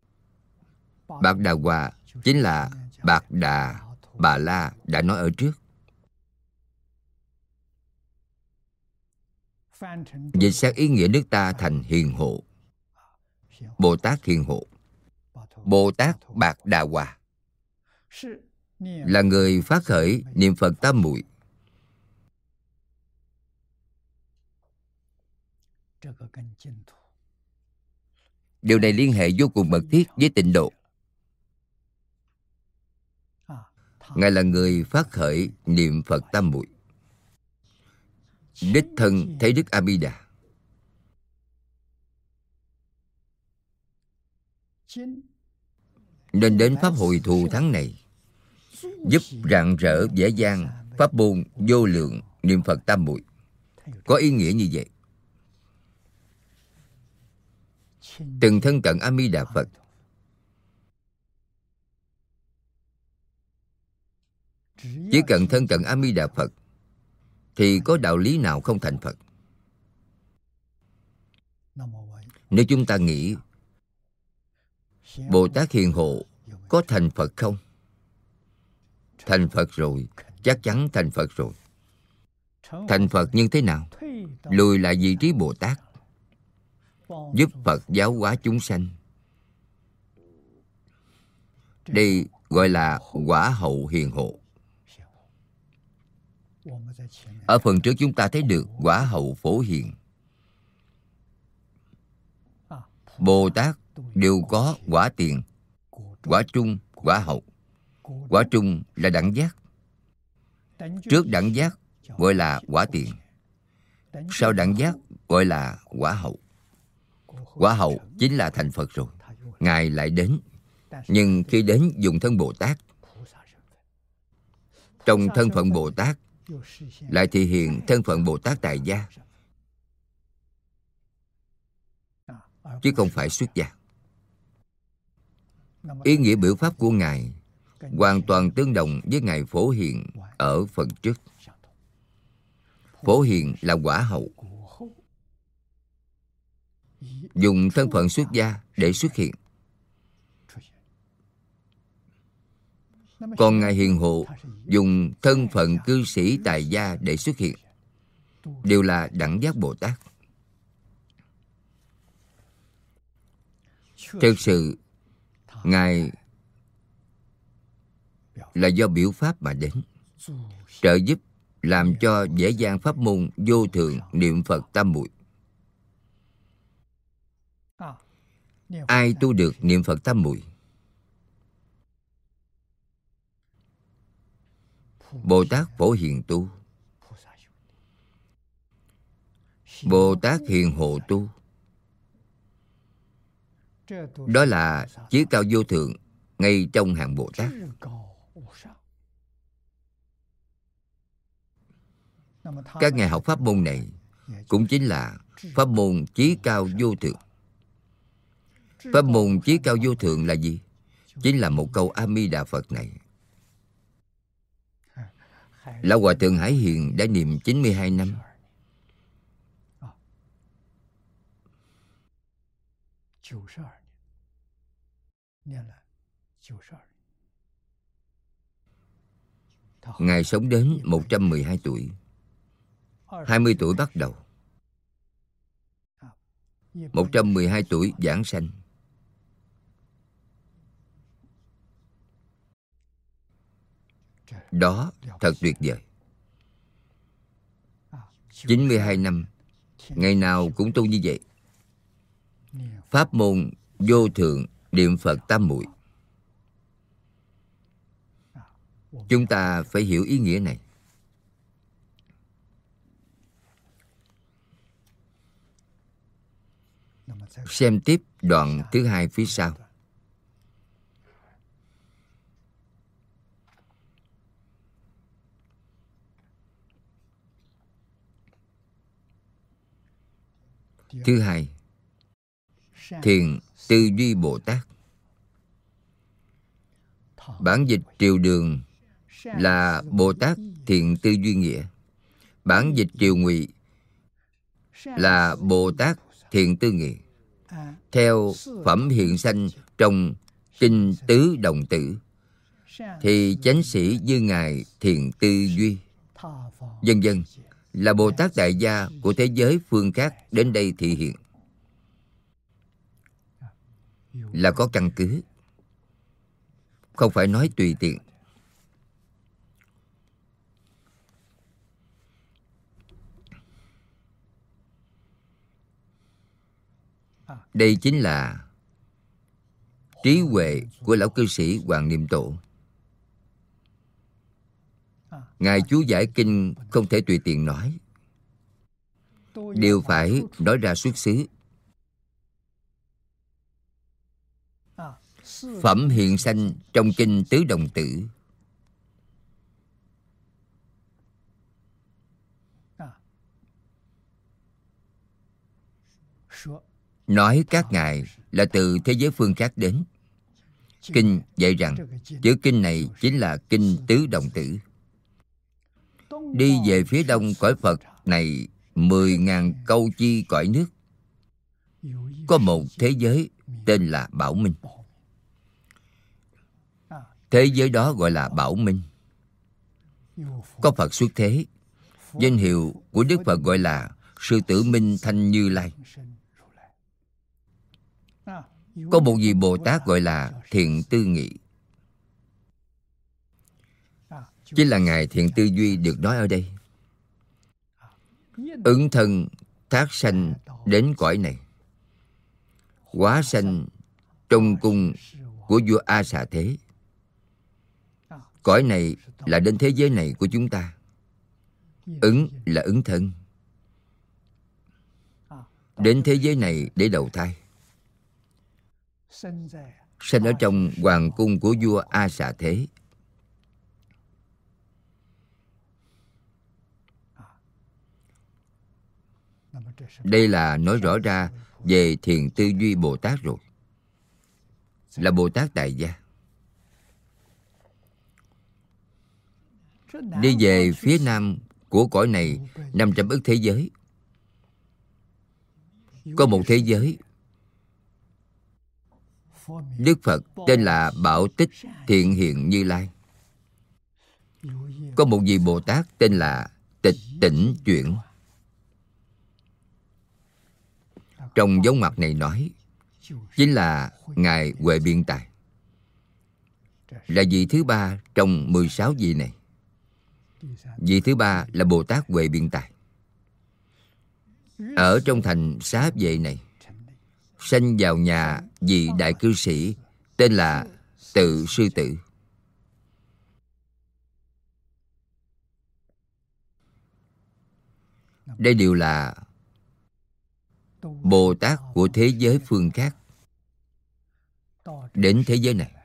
Bạc Đà Hòa chính là Bạc Đà Bà La đã nói ở trước. Dịch sang ý nghĩa nước ta thành hiền hộ. Bồ Tát hiền hộ. Bồ Tát Bạc Đà Hòa là người phát khởi niệm Phật tam muội. Điều này liên hệ vô cùng mật thiết với tịnh độ. Ngài là người phát khởi niệm Phật tam muội. Đích thân thấy Đức A Di Đà. Nên đến pháp hội thù thắng này, giúp rạng rỡ vẻ vang pháp môn vô lượng niệm Phật tam muội. Có ý nghĩa như vậy. Từng thân cận A Di Đà Phật, chỉ cần thân cận A Di Đà Phật thì có đạo lý nào không thành Phật? Nếu chúng ta nghĩ Bồ Tát hiền hộ có thành Phật không? Thành Phật rồi, chắc chắn thành Phật rồi. Thành Phật như thế nào? Lùi lại vị trí Bồ Tát, giúp Phật giáo hóa chúng sanh. Đây gọi là quả hậu hiền hộ. Ở phần trước chúng ta thấy được quả hậu phổ hiền. Bồ Tát đều có quả tiền, quả trung, quả hậu. Quả trung là đẳng giác. Trước đẳng giác gọi là quả tiền, sau đẳng giác gọi là quả hậu. Quả hậu chính là thành Phật rồi. Ngài lại đến, nhưng khi đến dùng thân Bồ Tát. Trong thân phận Bồ Tát lại thể hiện thân phận Bồ Tát tại gia, chứ không phải xuất gia. Ý nghĩa biểu pháp của Ngài hoàn toàn tương đồng với Ngài Phổ Hiền ở phần trước. Phổ Hiền là quả hậu, dùng thân phận xuất gia để xuất hiện. Còn Ngài Hiền Hộ dùng thân phận cư sĩ tại gia để xuất hiện. Đều là đẳng giác Bồ Tát. Thực sự Ngài là do biểu pháp mà đến, trợ giúp làm cho dễ dàng pháp môn vô thượng niệm Phật tam muội. Ai tu được niệm Phật tam muội? Bồ Tát Phổ Hiền tu, Bồ Tát Hiền Hộ tu. Đó là chí cao vô thượng ngay trong hàng Bồ Tát. Các ngài học pháp môn này cũng chính là pháp môn chí cao vô thượng. Pháp môn chí cao vô thượng là gì? Chính là một câu A Di Đà Phật này. Lão Hòa Thượng Hải Hiền đã niệm 92 năm. Ngài sống đến 112 tuổi. 20 tuổi bắt đầu, 112 tuổi giảng sanh. Đó thật tuyệt vời. 92 năm, ngày nào cũng tu như vậy. Pháp môn vô thượng niệm Phật tam muội. Chúng ta phải hiểu ý nghĩa này. Xem tiếp đoạn thứ hai phía sau. Thứ hai, Thiền Tư Duy Bồ Tát. Bản dịch triều Đường là Bồ Tát Thiện Tư Duy Nghĩa. Bản dịch triều Ngụy là Bồ Tát Thiện Tư Nghĩa. Theo phẩm hiện sanh trong Kinh Tứ Đồng Tử thì chánh sĩ như Ngài Thiện Tư Duy, vân vân, là Bồ Tát Đại Gia của thế giới phương khác đến đây thị hiện, là có căn cứ, không phải nói tùy tiện. Đây chính là trí huệ của lão cư sĩ Hoàng Niệm Tổ. Ngài chú giải kinh không thể tùy tiện nói, đều phải nói ra xuất xứ. Phẩm hiện sanh trong kinh Tứ Đồng Tử. Nói các ngài là từ thế giới phương khác đến. Kinh dạy rằng chữ kinh này chính là kinh Tứ Đồng Tử. Đi về phía đông cõi Phật này 10.000 câu chi cõi nước, có một thế giới tên là Bảo Minh. Thế giới đó gọi là Bảo Minh. Có Phật xuất thế. Danh hiệu của Đức Phật gọi là Sư Tử Minh Thanh Như Lai. Có một vị Bồ Tát gọi là Thiện Tư Nghị, chính là Ngài Thiện Tư Duy được nói ở đây. Ứng thân thác sanh đến cõi này, hóa sanh trong cung của vua A Xà Thế. Cõi này là đến thế giới này của chúng ta. Ứng là ứng thân, đến thế giới này để đầu thai. Sanh ở trong hoàng cung của vua A Xà Thế. Đây là nói rõ ra về Thiện Tư Duy Bồ Tát rồi, là Bồ Tát Đại Gia. Đi về phía nam của cõi này 500 ức thế giới, có một thế giới Đức Phật tên là Bảo Tích Thiện Hiện Như Lai. Có một vị Bồ Tát tên là Tịch Tỉnh Chuyển. Trong dấu ngoặc này nói chính là Ngài Huệ Biện Tài, là vị thứ ba trong 16 vị này. Vị thứ ba là Bồ Tát Huệ Biện Tài. Ở trong thành Xá Vệ này, sanh vào nhà vị đại cư sĩ tên là Tự Sư Tử. Đây đều là Bồ Tát của thế giới phương khác đến thế giới này.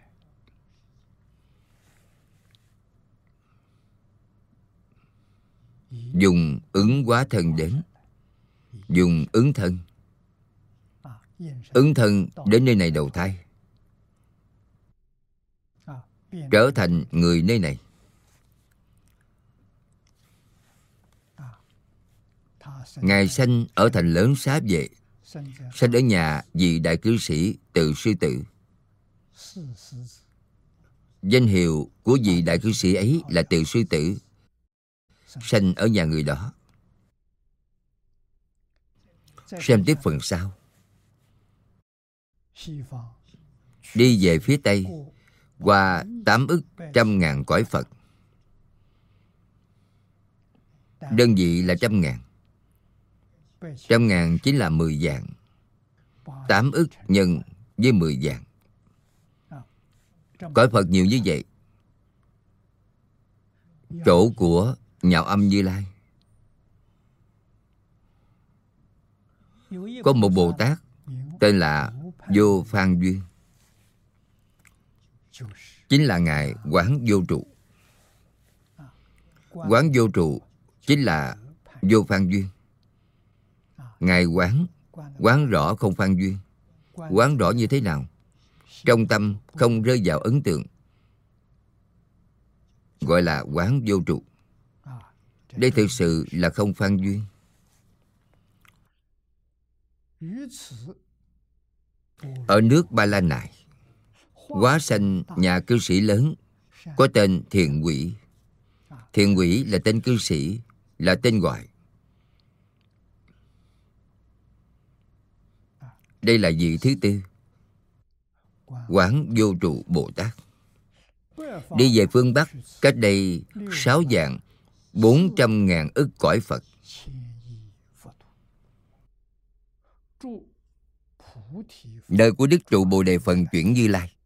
Dùng ứng hóa thân đến, dùng ứng thân. Ứng thân đến nơi này đầu thai, trở thành người nơi này. Ngài sanh ở thành lớn Xá Vệ, sanh ở nhà vị đại cư sĩ Tự Sư Tử. Danh hiệu của vị đại cư sĩ ấy là Tự Sư Tử, sanh ở nhà người đó. Xem tiếp phần sau. Đi về phía Tây, qua 8 ức trăm ngàn cõi Phật. Đơn vị là 100.000. 100.000 chính là 10 vạn. 8 ức nhân với 10 vạn. Cõi Phật nhiều như vậy. Chỗ của Nhạo Âm Như Lai. Có một Bồ Tát tên là Vô Phan Duyên, chính là Ngài Quán Vô Trụ. Quán Vô Trụ chính là Vô Phan Duyên. Ngài quán rõ không phan duyên. Quán rõ như thế nào? Trong tâm không rơi vào ấn tượng, gọi là quán vô trụ. Đây thực sự là không phan duyên. Ở nước Ba La Nại, hóa sanh nhà cư sĩ lớn có tên Thiện Quỷ. Thiện Quỷ là tên cư sĩ, là tên gọi. Đây là vị thứ tư, Quán Vô Trụ Bồ Tát. Đi về phương Bắc, cách đây 6 vạn 400 ngàn ức cõi Phật. Nơi của Đức Trụ Bồ Đề Phần Chuyển Như Lai.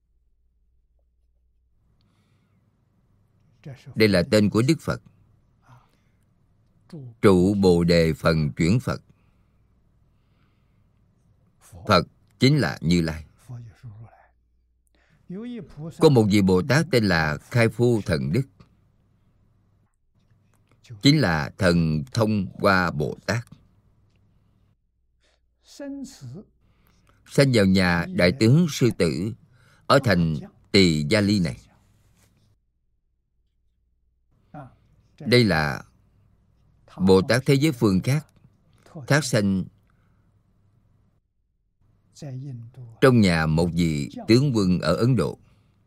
Đây là tên của Đức Phật. Trụ Bồ Đề Phần Chuyển Phật. Phật chính là Như Lai. Có một vị Bồ Tát tên là Khai Phu Thần Đức, chính là Thần Thông Hoa Bồ Tát. Sanh vào nhà đại tướng Sư Tử ở thành Tỳ Gia Ly này. Đây là Bồ Tát thế giới phương khác, thác sanh trong nhà một vị tướng quân ở Ấn Độ.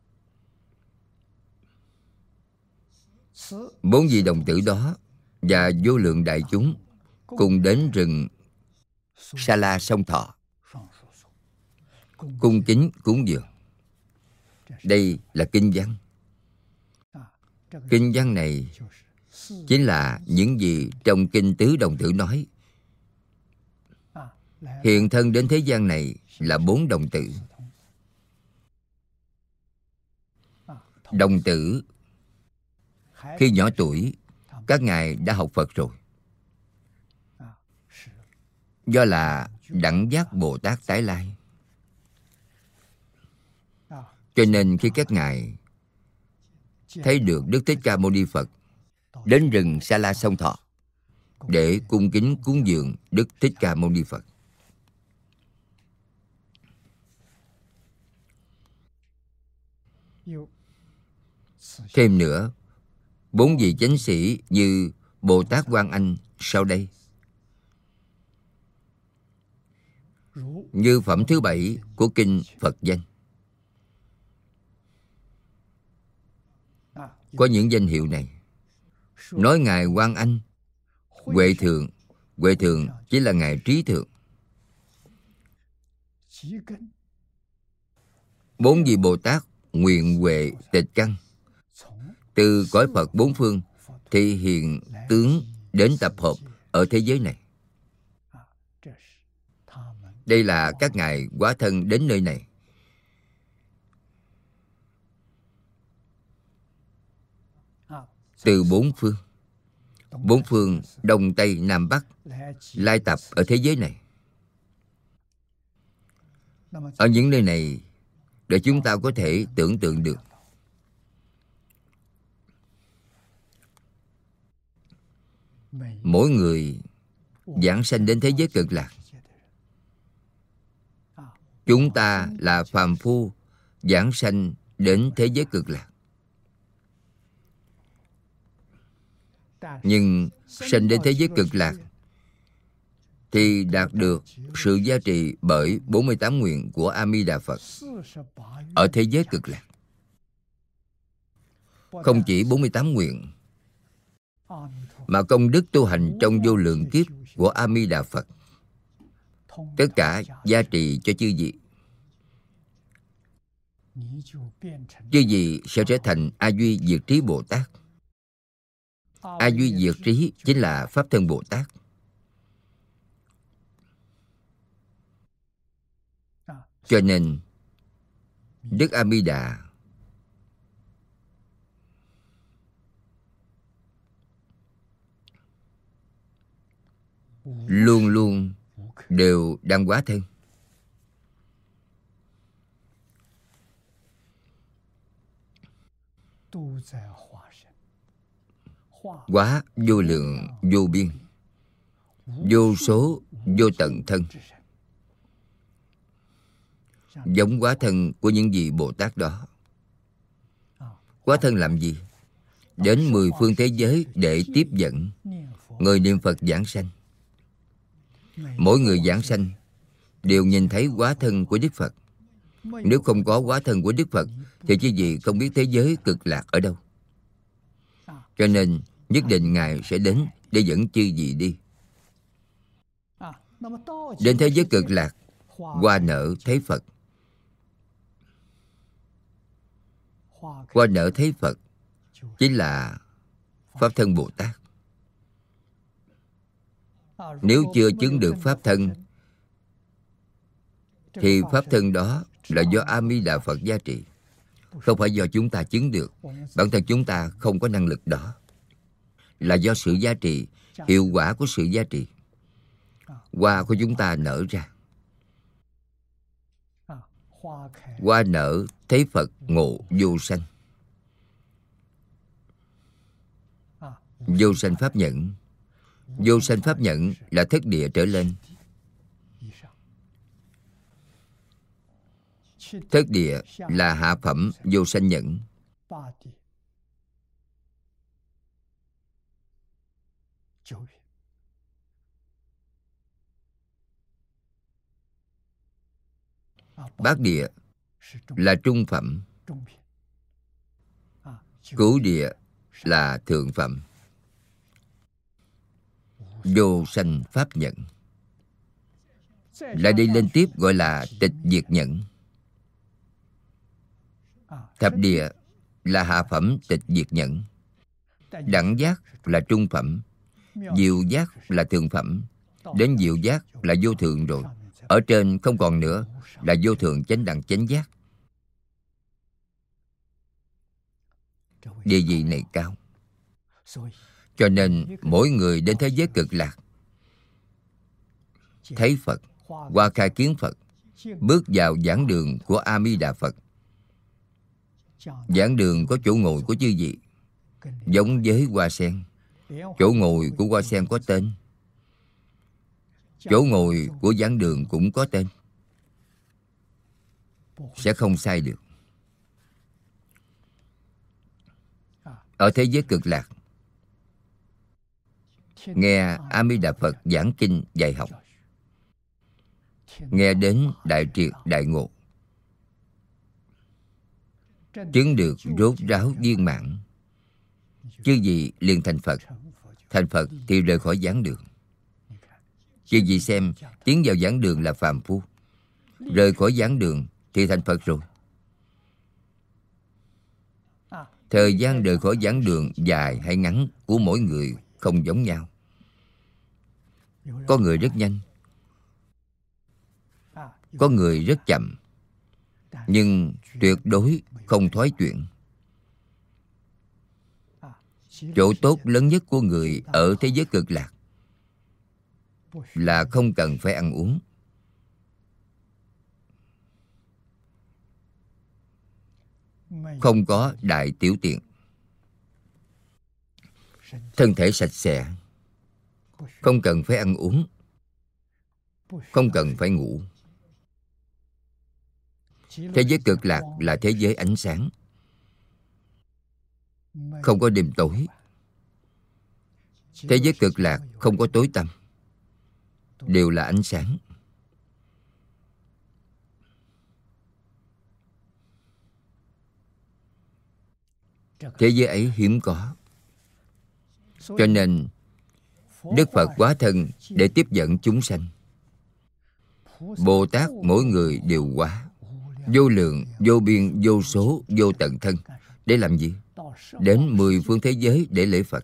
4 vị đồng tử đó và vô lượng đại chúng cùng đến rừng Sa La Sông Thọ, cung kính cúng dường. Đây là kinh văn. Kinh văn này chính là những gì trong kinh Tứ Đồng Tử nói. Hiện thân đến thế gian này là 4 đồng tử. Đồng tử khi nhỏ tuổi, các ngài đã học Phật rồi. Do là Đẳng Giác Bồ Tát tái lai, cho nên khi các ngài thấy được Đức Thích Ca Mâu Ni Phật đến rừng Sa La Sông Thọ để cung kính cúng dường Đức Thích Ca Mâu Ni Phật. Thêm nữa, 4 vị chánh sĩ như Bồ Tát Quan Anh sau đây. Như phẩm thứ 7 của kinh Phật danh. Có những danh hiệu này. Nói Ngài Quan Anh, Huệ Thượng. Huệ Thượng chỉ là Ngài Trí Thượng. 4 vị Bồ Tát nguyện huệ tịch căn, từ cõi Phật 4 phương thì hiện tướng đến tập hợp ở thế giới này. Đây là các ngài hóa thân đến nơi này. Từ 4 phương, 4 phương Đông Tây Nam Bắc lai tập ở thế giới này. Ở những nơi này để chúng ta có thể tưởng tượng được. Mỗi người giảng sanh đến thế giới Cực Lạc. Chúng ta là phàm phu giảng sanh đến thế giới Cực Lạc. Nhưng sanh đến thế giới Cực Lạc thì đạt được sự gia trì bởi 48 nguyện của A Di Đà Phật ở thế giới Cực Lạc. Không chỉ 48 nguyện, mà công đức tu hành trong vô lượng kiếp của A Di Đà Phật tất cả gia trì cho chư vị. Chư vị sẽ trở thành A Duy Diệt Trí Bồ Tát. A Duy Diệt Trí chính là Pháp Thân Bồ Tát. Cho nên Đức A Di Đà luôn luôn đều đang hóa thân. Hóa vô lượng vô biên, vô số vô tận thân, giống hóa thân của những vị Bồ Tát đó. Hóa thân làm gì? Đến 10 phương thế giới để tiếp dẫn người niệm Phật giảng sanh. Mỗi người giảng sanh đều nhìn thấy hóa thân của Đức Phật. Nếu không có hóa thân của Đức Phật thì chư vị không biết thế giới Cực Lạc ở đâu. Cho nên nhất định Ngài sẽ đến để dẫn chư vị đi. Đến thế giới Cực Lạc hoa nở thấy Phật. Hoa nở thấy Phật chính là Pháp Thân Bồ Tát. Nếu chưa chứng được Pháp Thân thì Pháp Thân đó là do A Di Đà Phật gia trì, không phải do chúng ta chứng được. Bản thân chúng ta không có năng lực đó, là do sự gia trì, hiệu quả của sự gia trì. Hoa của chúng ta nở ra. Hoa nở thấy Phật ngộ vô sanh. Vô sanh pháp nhẫn. Vô sanh pháp nhẫn là thất địa trở lên. Thất địa là hạ phẩm vô sanh nhẫn. Bát địa là trung phẩm. Cửu địa là thượng phẩm. Vô sanh pháp nhẫn. Lại đi lên tiếp gọi là tịch diệt nhẫn. Thập địa là hạ phẩm tịch diệt nhẫn. Đẳng giác là trung phẩm. Diệu giác là thượng phẩm. Đến diệu giác là vô thượng rồi. Ở trên không còn nữa, là vô thượng chánh đẳng chánh giác. Địa vị này cao. Cho nên mỗi người đến thế giới cực lạc, thấy Phật, qua khai kiến Phật, bước vào giảng đường của A Di Đà Phật. Giảng đường có chỗ ngồi của chư vị, giống với hoa sen. Chỗ ngồi của hoa sen có tên. Chỗ ngồi của giảng đường cũng có tên. Sẽ không sai được. Ở thế giới cực lạc, nghe A Di Đà Phật giảng kinh dạy học, nghe đến đại triệt đại ngộ, chứng được rốt ráo viên mãn, chư vị liền thành Phật. Thành Phật thì rời khỏi giảng đường. Chư vị xem, tiến vào giảng đường là phàm phu, rời khỏi giảng đường thì thành Phật rồi. Thời gian rời khỏi giảng đường dài hay ngắn của mỗi người không giống nhau. Có người rất nhanh, có người rất chậm, nhưng tuyệt đối không thoái chuyển. Chỗ tốt lớn nhất của người ở thế giới cực lạc là không cần phải ăn uống. Không có đại tiểu tiện. Thân thể sạch sẽ, không cần phải ăn uống, không cần phải ngủ. Thế giới cực lạc là thế giới ánh sáng, không có đêm tối. Thế giới cực lạc không có tối tăm, đều là ánh sáng. Thế giới ấy hiếm có. Cho nên Đức Phật hóa thân để tiếp dẫn chúng sanh. Bồ Tát mỗi người đều hóa, vô lượng, vô biên, vô số, vô tận thân. Để làm gì? Đến 10 phương thế giới để lễ Phật.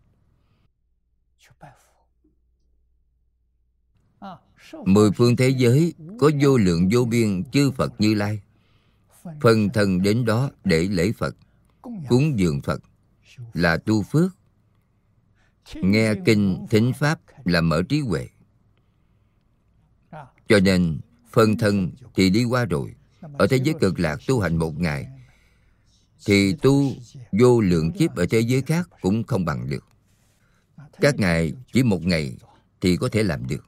Mười phương thế giới có vô lượng vô biên chư Phật Như Lai, phân thân đến đó để lễ Phật, cúng dường Phật, là tu phước. Nghe kinh thính pháp là mở trí huệ. Cho nên phân thân thì đi qua rồi. Ở thế giới cực lạc tu hành 1 ngày thì tu vô lượng kiếp ở thế giới khác cũng không bằng được. Các ngài chỉ 1 ngày thì có thể làm được.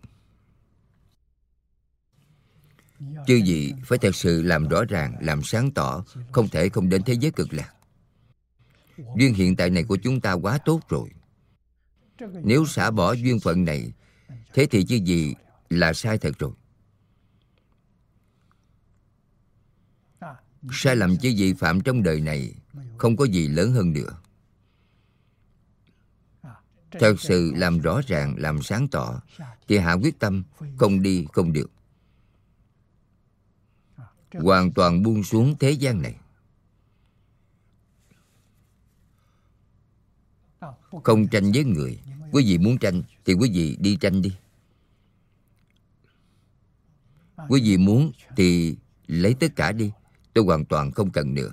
Chư vị phải thật sự làm rõ ràng, làm sáng tỏ, không thể không đến thế giới cực lạc. Duyên hiện tại này của chúng ta quá tốt rồi. Nếu xả bỏ duyên phận này, thế thì chư vị là sai thật rồi. Sai lầm chư vị phạm trong đời này không có gì lớn hơn nữa. Thật sự làm rõ ràng, làm sáng tỏ thì hạ quyết tâm, không đi không được. hoàn toàn buông xuống thế gian này. Không tranh với người. Quý vị muốn tranh thì quý vị đi tranh đi. Quý vị muốn thì lấy tất cả đi. Tôi hoàn toàn không cần nữa.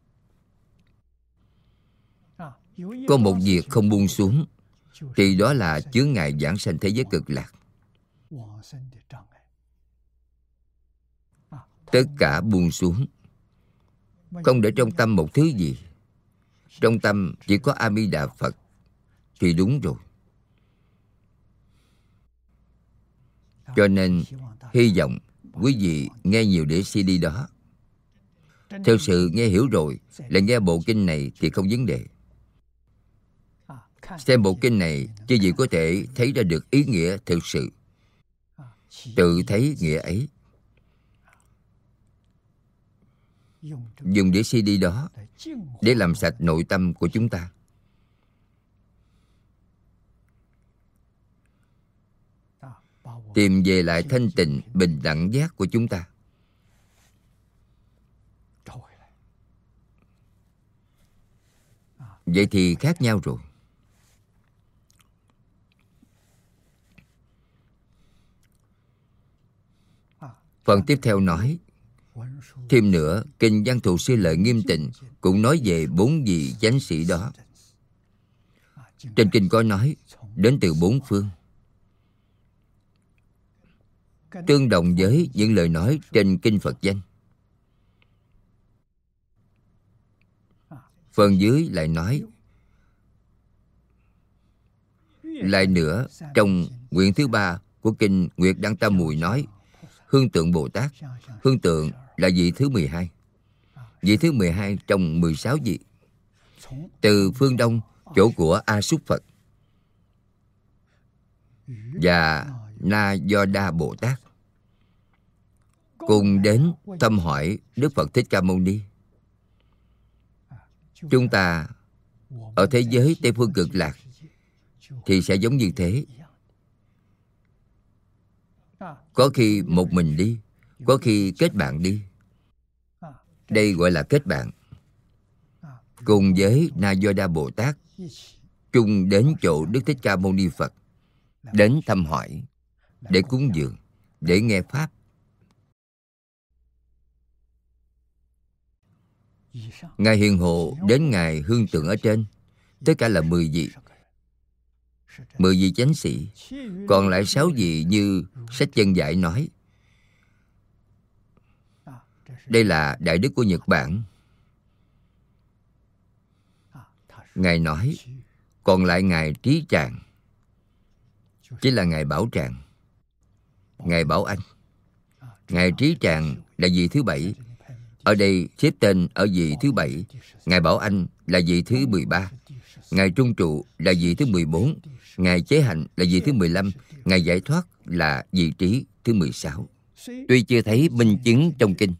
Có một việc không buông xuống thì đó là chướng ngại vãng sanh thế giới cực lạc. Tất cả buông xuống, không để trong tâm một thứ gì. Trong tâm chỉ có A Di Đà Phật thì đúng rồi. Cho nên hy vọng quý vị nghe nhiều đĩa CD đó. Theo sự nghe hiểu rồi, lại nghe bộ kinh này thì không vấn đề. Xem bộ kinh này, chứ vị có thể thấy ra được ý nghĩa thực sự. Tự thấy nghĩa ấy. Dùng đĩa CD đó để làm sạch nội tâm của chúng ta. Tìm về lại thanh tịnh, bình đẳng giác của chúng ta. Vậy thì khác nhau rồi. Phần tiếp theo nói, thêm nữa, Kinh Văn Thù Sư Lợi Nghiêm Tịnh cũng nói về 4 vị chánh sĩ đó. Trên kinh có nói, đến từ 4 phương. Tương đồng với những lời nói trên Kinh Phật Danh. Phần dưới lại nói, lại nữa, trong nguyện thứ 3 của Kinh Nguyệt Đăng Tam Mùi nói, Hương Tượng Bồ Tát. Hương Tượng là vị thứ 12. Vị thứ 12 trong 16 vị. Từ phương Đông, chỗ của A Súc Phật và Na Do Đa Bồ Tát cùng đến thăm hỏi Đức Phật Thích Ca Mâu Ni. Chúng ta ở thế giới Tây Phương Cực Lạc thì sẽ giống như thế. Có khi một mình đi, có khi kết bạn đi. Đây gọi là kết bạn. Cùng với Na Do Đa Bồ Tát chung đến chỗ Đức Thích Ca Mâu Ni Phật, đến thăm hỏi, để cúng dường, để nghe Pháp. Ngài Hiền Hộ đến Ngài Hương Tượng ở trên, tất cả là 10 vị. 10 vị chánh sĩ. Còn lại 6 vị như sách chân giải nói. Đây là Đại Đức của Nhật Bản. Ngài nói, còn lại Ngài Trí Tràng, chỉ là Ngài Bảo Tràng, Ngài Bảo Anh. Ngài Trí Tràng là vị thứ 7. Ở đây xếp tên ở vị thứ 7. Ngài Bảo Anh là vị thứ 13. Ngài Trung Trụ là vị thứ 14. Ngài Chế Hạnh là vị thứ 15. Ngài Giải Thoát là vị trí thứ 16. Tuy chưa thấy minh chứng trong kinh,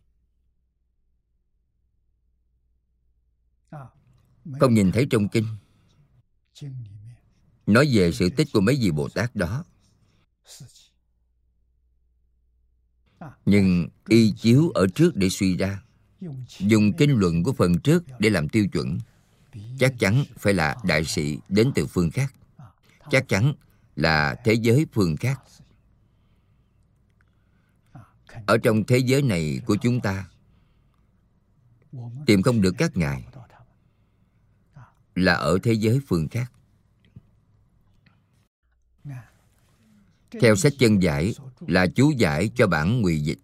không nhìn thấy trong kinh nói về sự tích của mấy vị Bồ Tát đó, nhưng y chiếu ở trước để suy ra, dùng kinh luận của phần trước để làm tiêu chuẩn, chắc chắn phải là đại sĩ đến từ phương khác, chắc chắn là thế giới phương khác. Ở trong thế giới này của chúng ta tìm không được các ngài, là ở thế giới phương khác. Theo sách chân giải là chú giải cho bản ngụy dịch.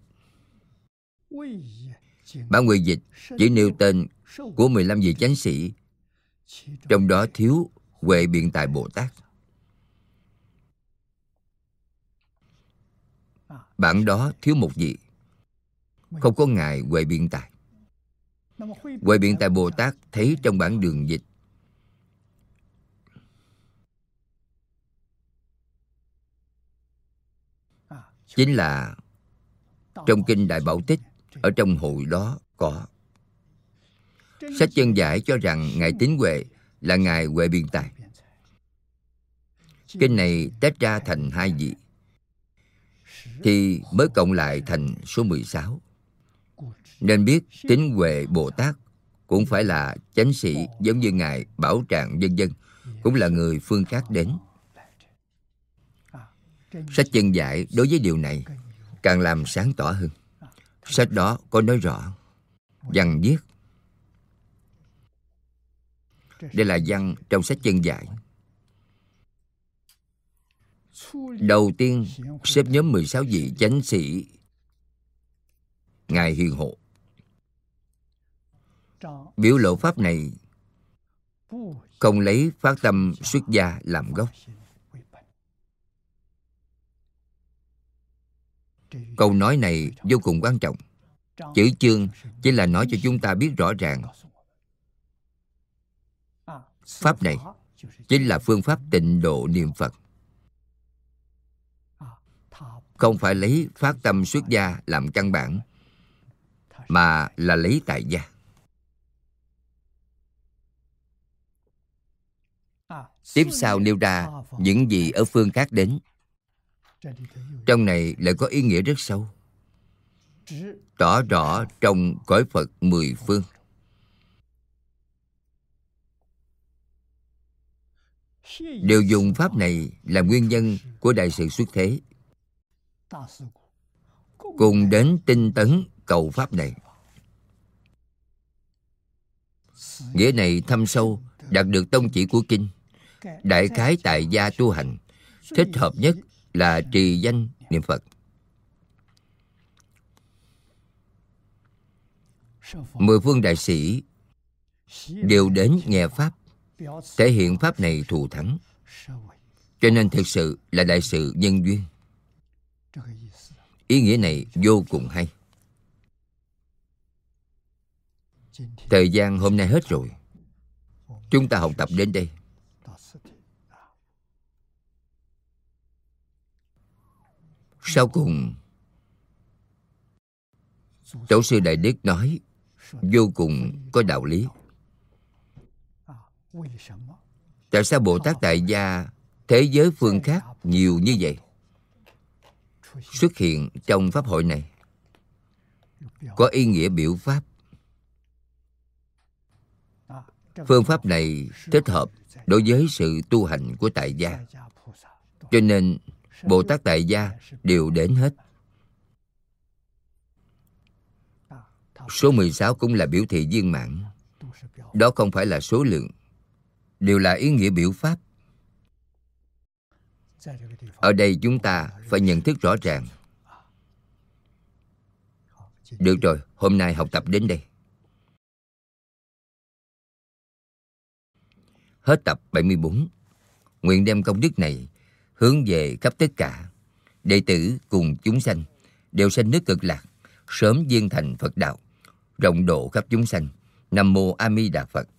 Bản ngụy dịch chỉ nêu tên của 15 vị chánh sĩ, trong đó thiếu Huệ Biện Tài Bồ Tát. Bản đó thiếu một vị, không có Ngài Huệ Biện Tài. Huệ Biện Tài Bồ Tát thấy trong bản đường dịch. Chính là trong kinh Đại Bảo Tích, ở trong hội đó có. Sách chân giải cho rằng Ngài Tín Huệ là Ngài Huệ Biện Tài. Kinh này tách ra thành 2 vị thì mới cộng lại thành số 16. Nên biết Tín Huệ Bồ Tát cũng phải là chánh sĩ giống như Ngài Bảo Tràng vân vân, cũng là người phương khác đến. Sách Chân Giải đối với điều này càng làm sáng tỏ hơn. Sách đó có nói rõ văn viết. Đây là văn trong sách Chân Giải. Đầu tiên xếp nhóm 16 vị chánh sĩ Ngài Hiền Hộ. Biểu lộ pháp này không lấy phát tâm xuất gia làm gốc. Câu nói này vô cùng quan trọng. Chữ chương chỉ là nói cho chúng ta biết rõ ràng pháp này chính là phương pháp tịnh độ niệm Phật, không phải lấy phát tâm xuất gia làm căn bản, mà là lấy tại gia. Tiếp sau nêu ra những gì ở phương khác đến. Trong này lại có ý nghĩa rất sâu, tỏ rõ trong cõi Phật 10 phương. Đều dùng pháp này làm nguyên nhân của đại sự xuất thế, cùng đến tinh tấn cầu pháp này. Nghĩa này thâm sâu, đạt được tông chỉ của kinh. Đại khái tại gia tu hành, thích hợp nhất là trì danh niệm Phật. 10 phương đại sĩ đều đến nghe pháp, thể hiện pháp này thù thắng, cho nên thực sự là đại sự nhân duyên. Ý nghĩa này vô cùng hay. Thời gian hôm nay hết rồi, chúng ta học tập đến đây. Sau cùng, Tổ sư Đại Đức nói vô cùng có đạo lý. Tại sao Bồ Tát tại gia thế giới phương khác nhiều như vậy xuất hiện trong pháp hội này? Có ý nghĩa biểu pháp. Phương pháp này thích hợp đối với sự tu hành của tại gia, cho nên Bồ Tát tại gia đều đến hết. Số 16 cũng là biểu thị viên mãn. Đó không phải là số lượng, đều là ý nghĩa biểu pháp. Ở đây chúng ta phải nhận thức rõ ràng. Được rồi, hôm nay học tập đến đây. Hết tập 74. Nguyện đem công đức này hướng về khắp tất cả đệ tử cùng chúng sanh, đều sanh nước Cực Lạc, sớm viên thành Phật đạo, rộng độ khắp chúng sanh. Nam mô A Di Đà Phật.